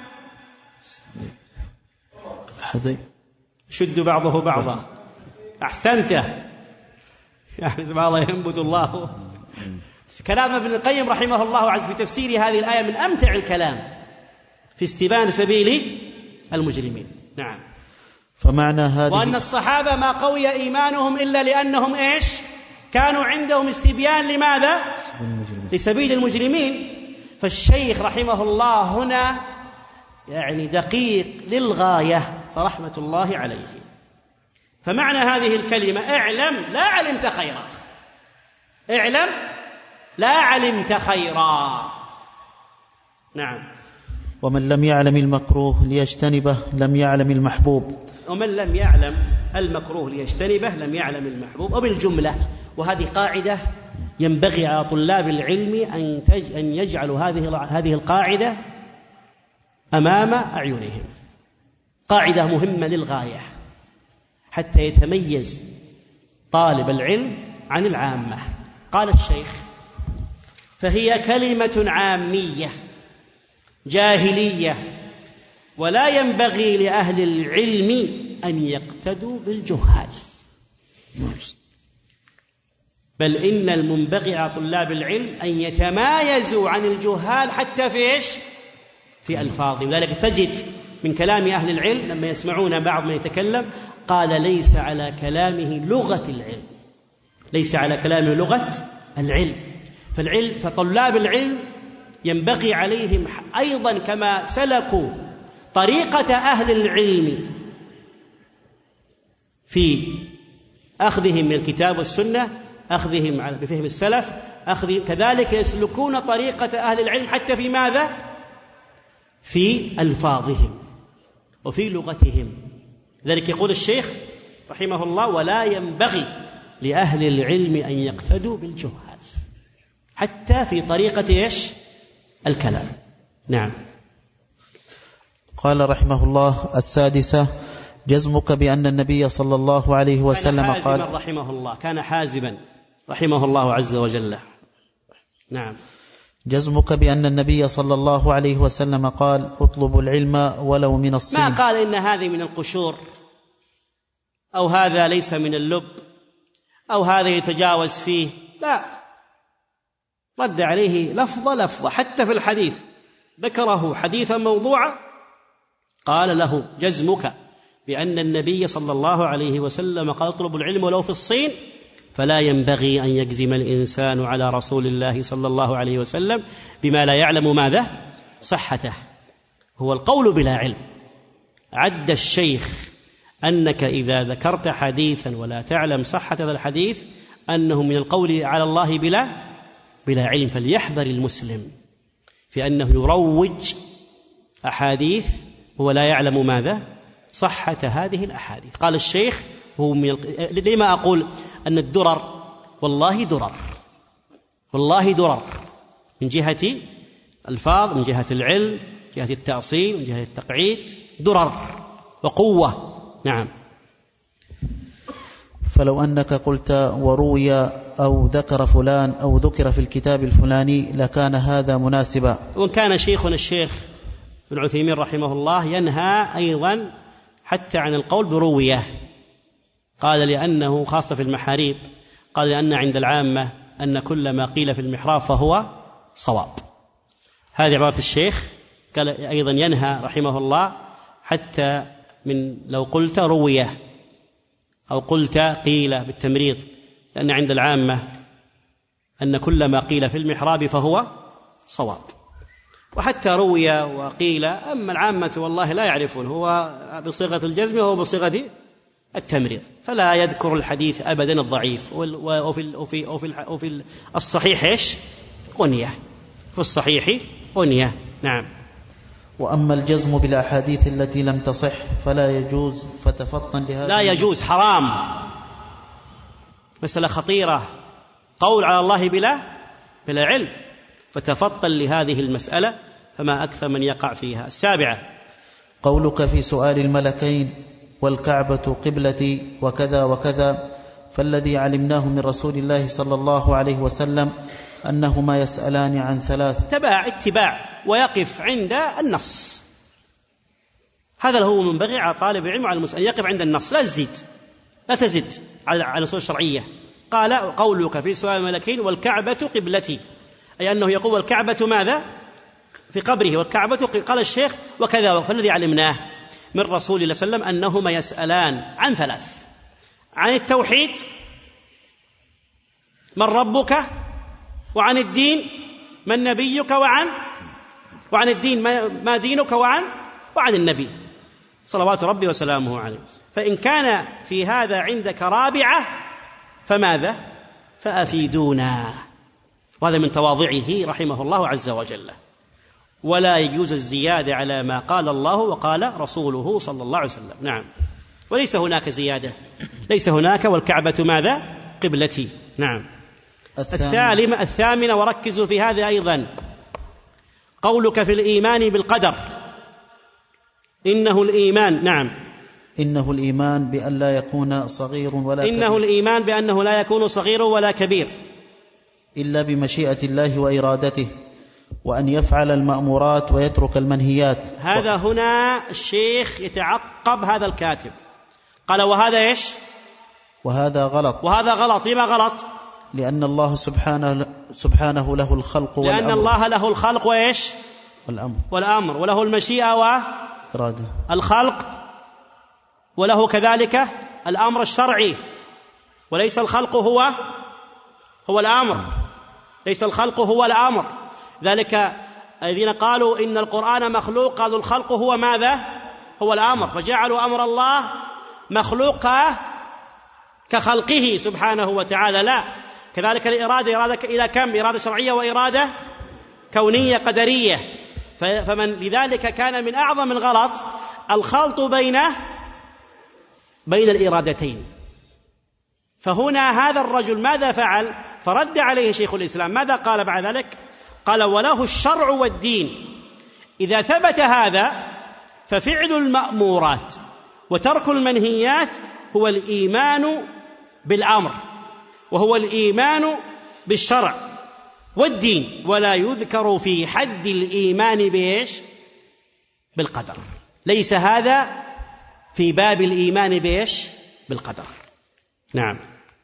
[SPEAKER 4] شد بعضه بعضا. أحسنت يعني سبحان الله ينبت الله. كلام ابن القيم رحمه الله عز في تفسير هذه الآية من أمتع الكلام في استبان سبيل المجرمين. نعم.
[SPEAKER 2] فمعنى هذه
[SPEAKER 4] وأن الصحابة ما قوي إيمانهم إلا لأنهم إيش؟ كانوا عندهم استبيان لماذا؟ لسبيل المجرمين. فالشيخ رحمه الله هنا يعني دقيق للغاية فرحمة الله عليه. فمعنى هذه الكلمة اعلم لا علمت خيرا، اعلم لا علمت خيرا. نعم.
[SPEAKER 2] ومن لم يعلم المكروه ليجتنبه لم يعلم المحبوب.
[SPEAKER 4] ومن لم يعلم المكروه ليجتنبه لم يعلم المحبوب. وبالجملة، وهذه قاعدة ينبغي على طلاب العلم أن يجعلوا هذه القاعدة أمام أعينهم، قاعدة مهمة للغاية حتى يتميز طالب العلم عن العامة. قال الشيخ فهي كلمة عامية جاهلية، ولا ينبغي لأهل العلم أن يقتدوا بالجهال، بل إن المنبغي على طلاب العلم أن يتمايزوا عن الجهال حتى في إيش؟ في ألفاظهم. لذلك تجد من كلام أهل العلم لما يسمعون بعض من يتكلم قال ليس على كلامه لغة العلم، ليس على كلامه لغة العلم. فطلاب العلم ينبغي عليهم أيضا كما سلكوا طريقة أهل العلم في أخذهم من الكتاب والسنة، أخذهم بفهم السلف، أخذهم كذلك يسلكون طريقة أهل العلم حتى في ماذا؟ في ألفاظهم وفي لغتهم. ذلك يقول الشيخ رحمه الله: ولا ينبغي لأهل العلم أن يقتدوا بالجهال حتى في طريقة الكلام. نعم.
[SPEAKER 2] قال رحمه الله: السادسة: جزمك بأن النبي صلى الله عليه وسلم قال.
[SPEAKER 4] رحمه الله كان حازما رحمه الله عز وجل. نعم.
[SPEAKER 2] جزمك بأن النبي صلى الله عليه وسلم قال: اطلبوا العلم ولو من الصين.
[SPEAKER 4] ما قال إن هذه من القشور، أو هذا ليس من اللب، أو هذا يتجاوز فيه، لا، رد عليه لفظة حتى في الحديث ذكره حديثا موضوعا قال له: جزمك بأن النبي صلى الله عليه وسلم قال: اطلبوا العلم ولو في الصين، فلا ينبغي أن يجزم الإنسان على رسول الله صلى الله عليه وسلم بما لا يعلم ماذا؟ صحته. هو القول بلا علم. عد الشيخ أنك إذا ذكرت حديثا ولا تعلم صحة هذا الحديث أنه من القول على الله بلا علم. فليحذر المسلم في أنه يروج أحاديث وهو لا يعلم ماذا؟ صحة هذه الأحاديث. قال الشيخ: هو لما أقول أن الدرر والله درر من جهة الفاظ، من جهة العلم، من جهة التأصيل، من جهة التقعيد، درر وقوة. نعم.
[SPEAKER 2] فلو أنك قلت وروي أو ذكر فلان أو ذكر في الكتاب الفلاني لكان هذا مناسبا.
[SPEAKER 4] وإن كان شيخنا الشيخ ابن عثيمين رحمه الله ينهى أيضا حتى عن القول بروية. قال لأنه خاصة في المحاريب، قال لأن عند العامة أن كل ما قيل في المحراب فهو صواب. هذه عبارة الشيخ. قال أيضا ينهى رحمه الله حتى من لو قلت روية أو قلت قيل بالتمريض، لأن عند العامة أن كل ما قيل في المحراب فهو صواب. وحتى روي وقيل، أما العامة والله لا يعرفون هو بصيغة الجزم وهو بصيغة التمريض، فلا يذكر الحديث أبدا الضعيف. وفي الصحيح إيش؟ غنية. في الصحيح غنية. نعم.
[SPEAKER 2] وأما الجزم بالأحاديث التي لم تصح فلا يجوز، فتفطن لهذا.
[SPEAKER 4] لا يجوز، حرام، مسألة خطيرة، قول على الله بلا علم، فتفطن لهذه المسألة، فما أكثر من يقع فيها. السابعة:
[SPEAKER 2] قولك في سؤال الملكين والكعبة قبلتي وكذا وكذا، فالذي علمناه من رسول الله صلى الله عليه وسلم أنهما يسألان عن ثلاث.
[SPEAKER 4] اتباع ويقف عند النص. هذا هو منبغي على طالب العلم وعلى المسلم أن يقف عند النص، لا تزد على الأصول الشرعية. قال: قولك في سؤال الملكين والكعبة قبلتي، أي أنه يقول والكعبة ماذا؟ في قبره، والكعبة قال الشيخ وكذا، فالذي علمناه من رسول الله صلى الله عليه وسلم أنهما يسألان عن ثلاث: عن التوحيد، من ربك، وعن الدين، من نبيك، وعن الدين ما دينك، وعن النبي صلوات ربي وسلامه عليه. فإن كان في هذا عندك رابعة فماذا؟ فأفيدونا. وهذا من تواضعه رحمه الله عز وجل. ولا يجوز الزيادة على ما قال الله وقال رسوله صلى الله عليه وسلم. نعم. وليس هناك زيادة، ليس هناك والكعبة ماذا؟ قبلتي. نعم. الثامنة، وركزوا في هذا أيضا: قولك في الإيمان بالقدر. إنه الإيمان. نعم.
[SPEAKER 2] إنه الإيمان بأن لا يكون صغير ولا كبير.
[SPEAKER 4] إنه الإيمان بأنه لا يكون صغير ولا كبير
[SPEAKER 2] إلا بمشيئة الله وإرادته، وأن يفعل المأمورات ويترك المنهيات.
[SPEAKER 4] هذا هنا الشيخ يتعقب هذا الكاتب، قال: وهذا إيش؟ وهذا غلط. لما غلط؟
[SPEAKER 2] لأن الله سبحانه له الخلق والأمر.
[SPEAKER 4] لأن الله له الخلق وإيش؟ والأمر، وله المشيئة
[SPEAKER 2] وإرادة.
[SPEAKER 4] الخلق، وله كذلك الأمر الشرعي، وليس الخلق هو الأمر، ليس الخلق هو الأمر. ذلك الذين قالوا إن القرآن مخلوق قالوا الخلق هو ماذا؟ هو الأمر، فجعلوا أمر الله مخلوق كخلقه سبحانه وتعالى، لا. كذلك الإرادة إلى كم؟ إرادة شرعية وإرادة كونية قدرية. فمن لذلك كان من أعظم الغلط الخلط بين الإرادتين. فهنا هذا الرجل ماذا فعل؟ فرد عليه شيخ الإسلام. ماذا قال بعد ذلك؟ قال: وله الشرع والدين. إذا ثبت هذا ففعل المأمورات وترك المنهيات هو الإيمان بالأمر، وهو الإيمان بالشرع والدين، ولا يذكر في حد الإيمان بإيش؟ بالقدر. ليس هذا في باب الإيمان بإيش؟ بالقدر. نعم.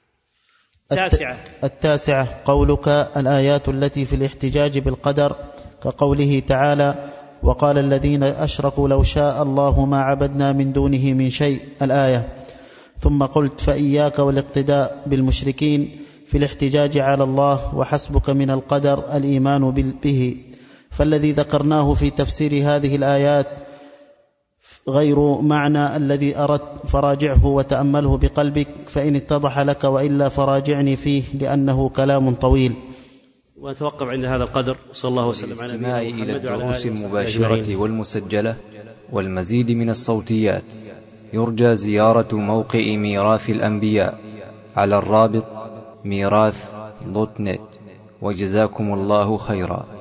[SPEAKER 2] التاسعة قولك: الآيات التي في الاحتجاج بالقدر كقوله تعالى: وقال الذين أشركوا لو شاء الله ما عبدنا من دونه من شيء، الآية. ثم قلت: فإياك والاقتداء بالمشركين في الاحتجاج على الله، وحسبك من القدر الإيمان به. فالذي ذكرناه في تفسير هذه الآيات غير معنى الذي أردت، فراجعه وتأمله بقلبك فإن اتضح لك، وإلا فراجعني فيه لأنه كلام طويل.
[SPEAKER 4] ونتوقف عند هذا القدر. صلى الله وسلم على نبينا محمد
[SPEAKER 3] إلى الدروس المباشرة والمسجلة والمزيد من الصوتيات يرجى زيارة موقع ميراث الأنبياء على الرابط ميراث.net. وجزاكم الله خيرا.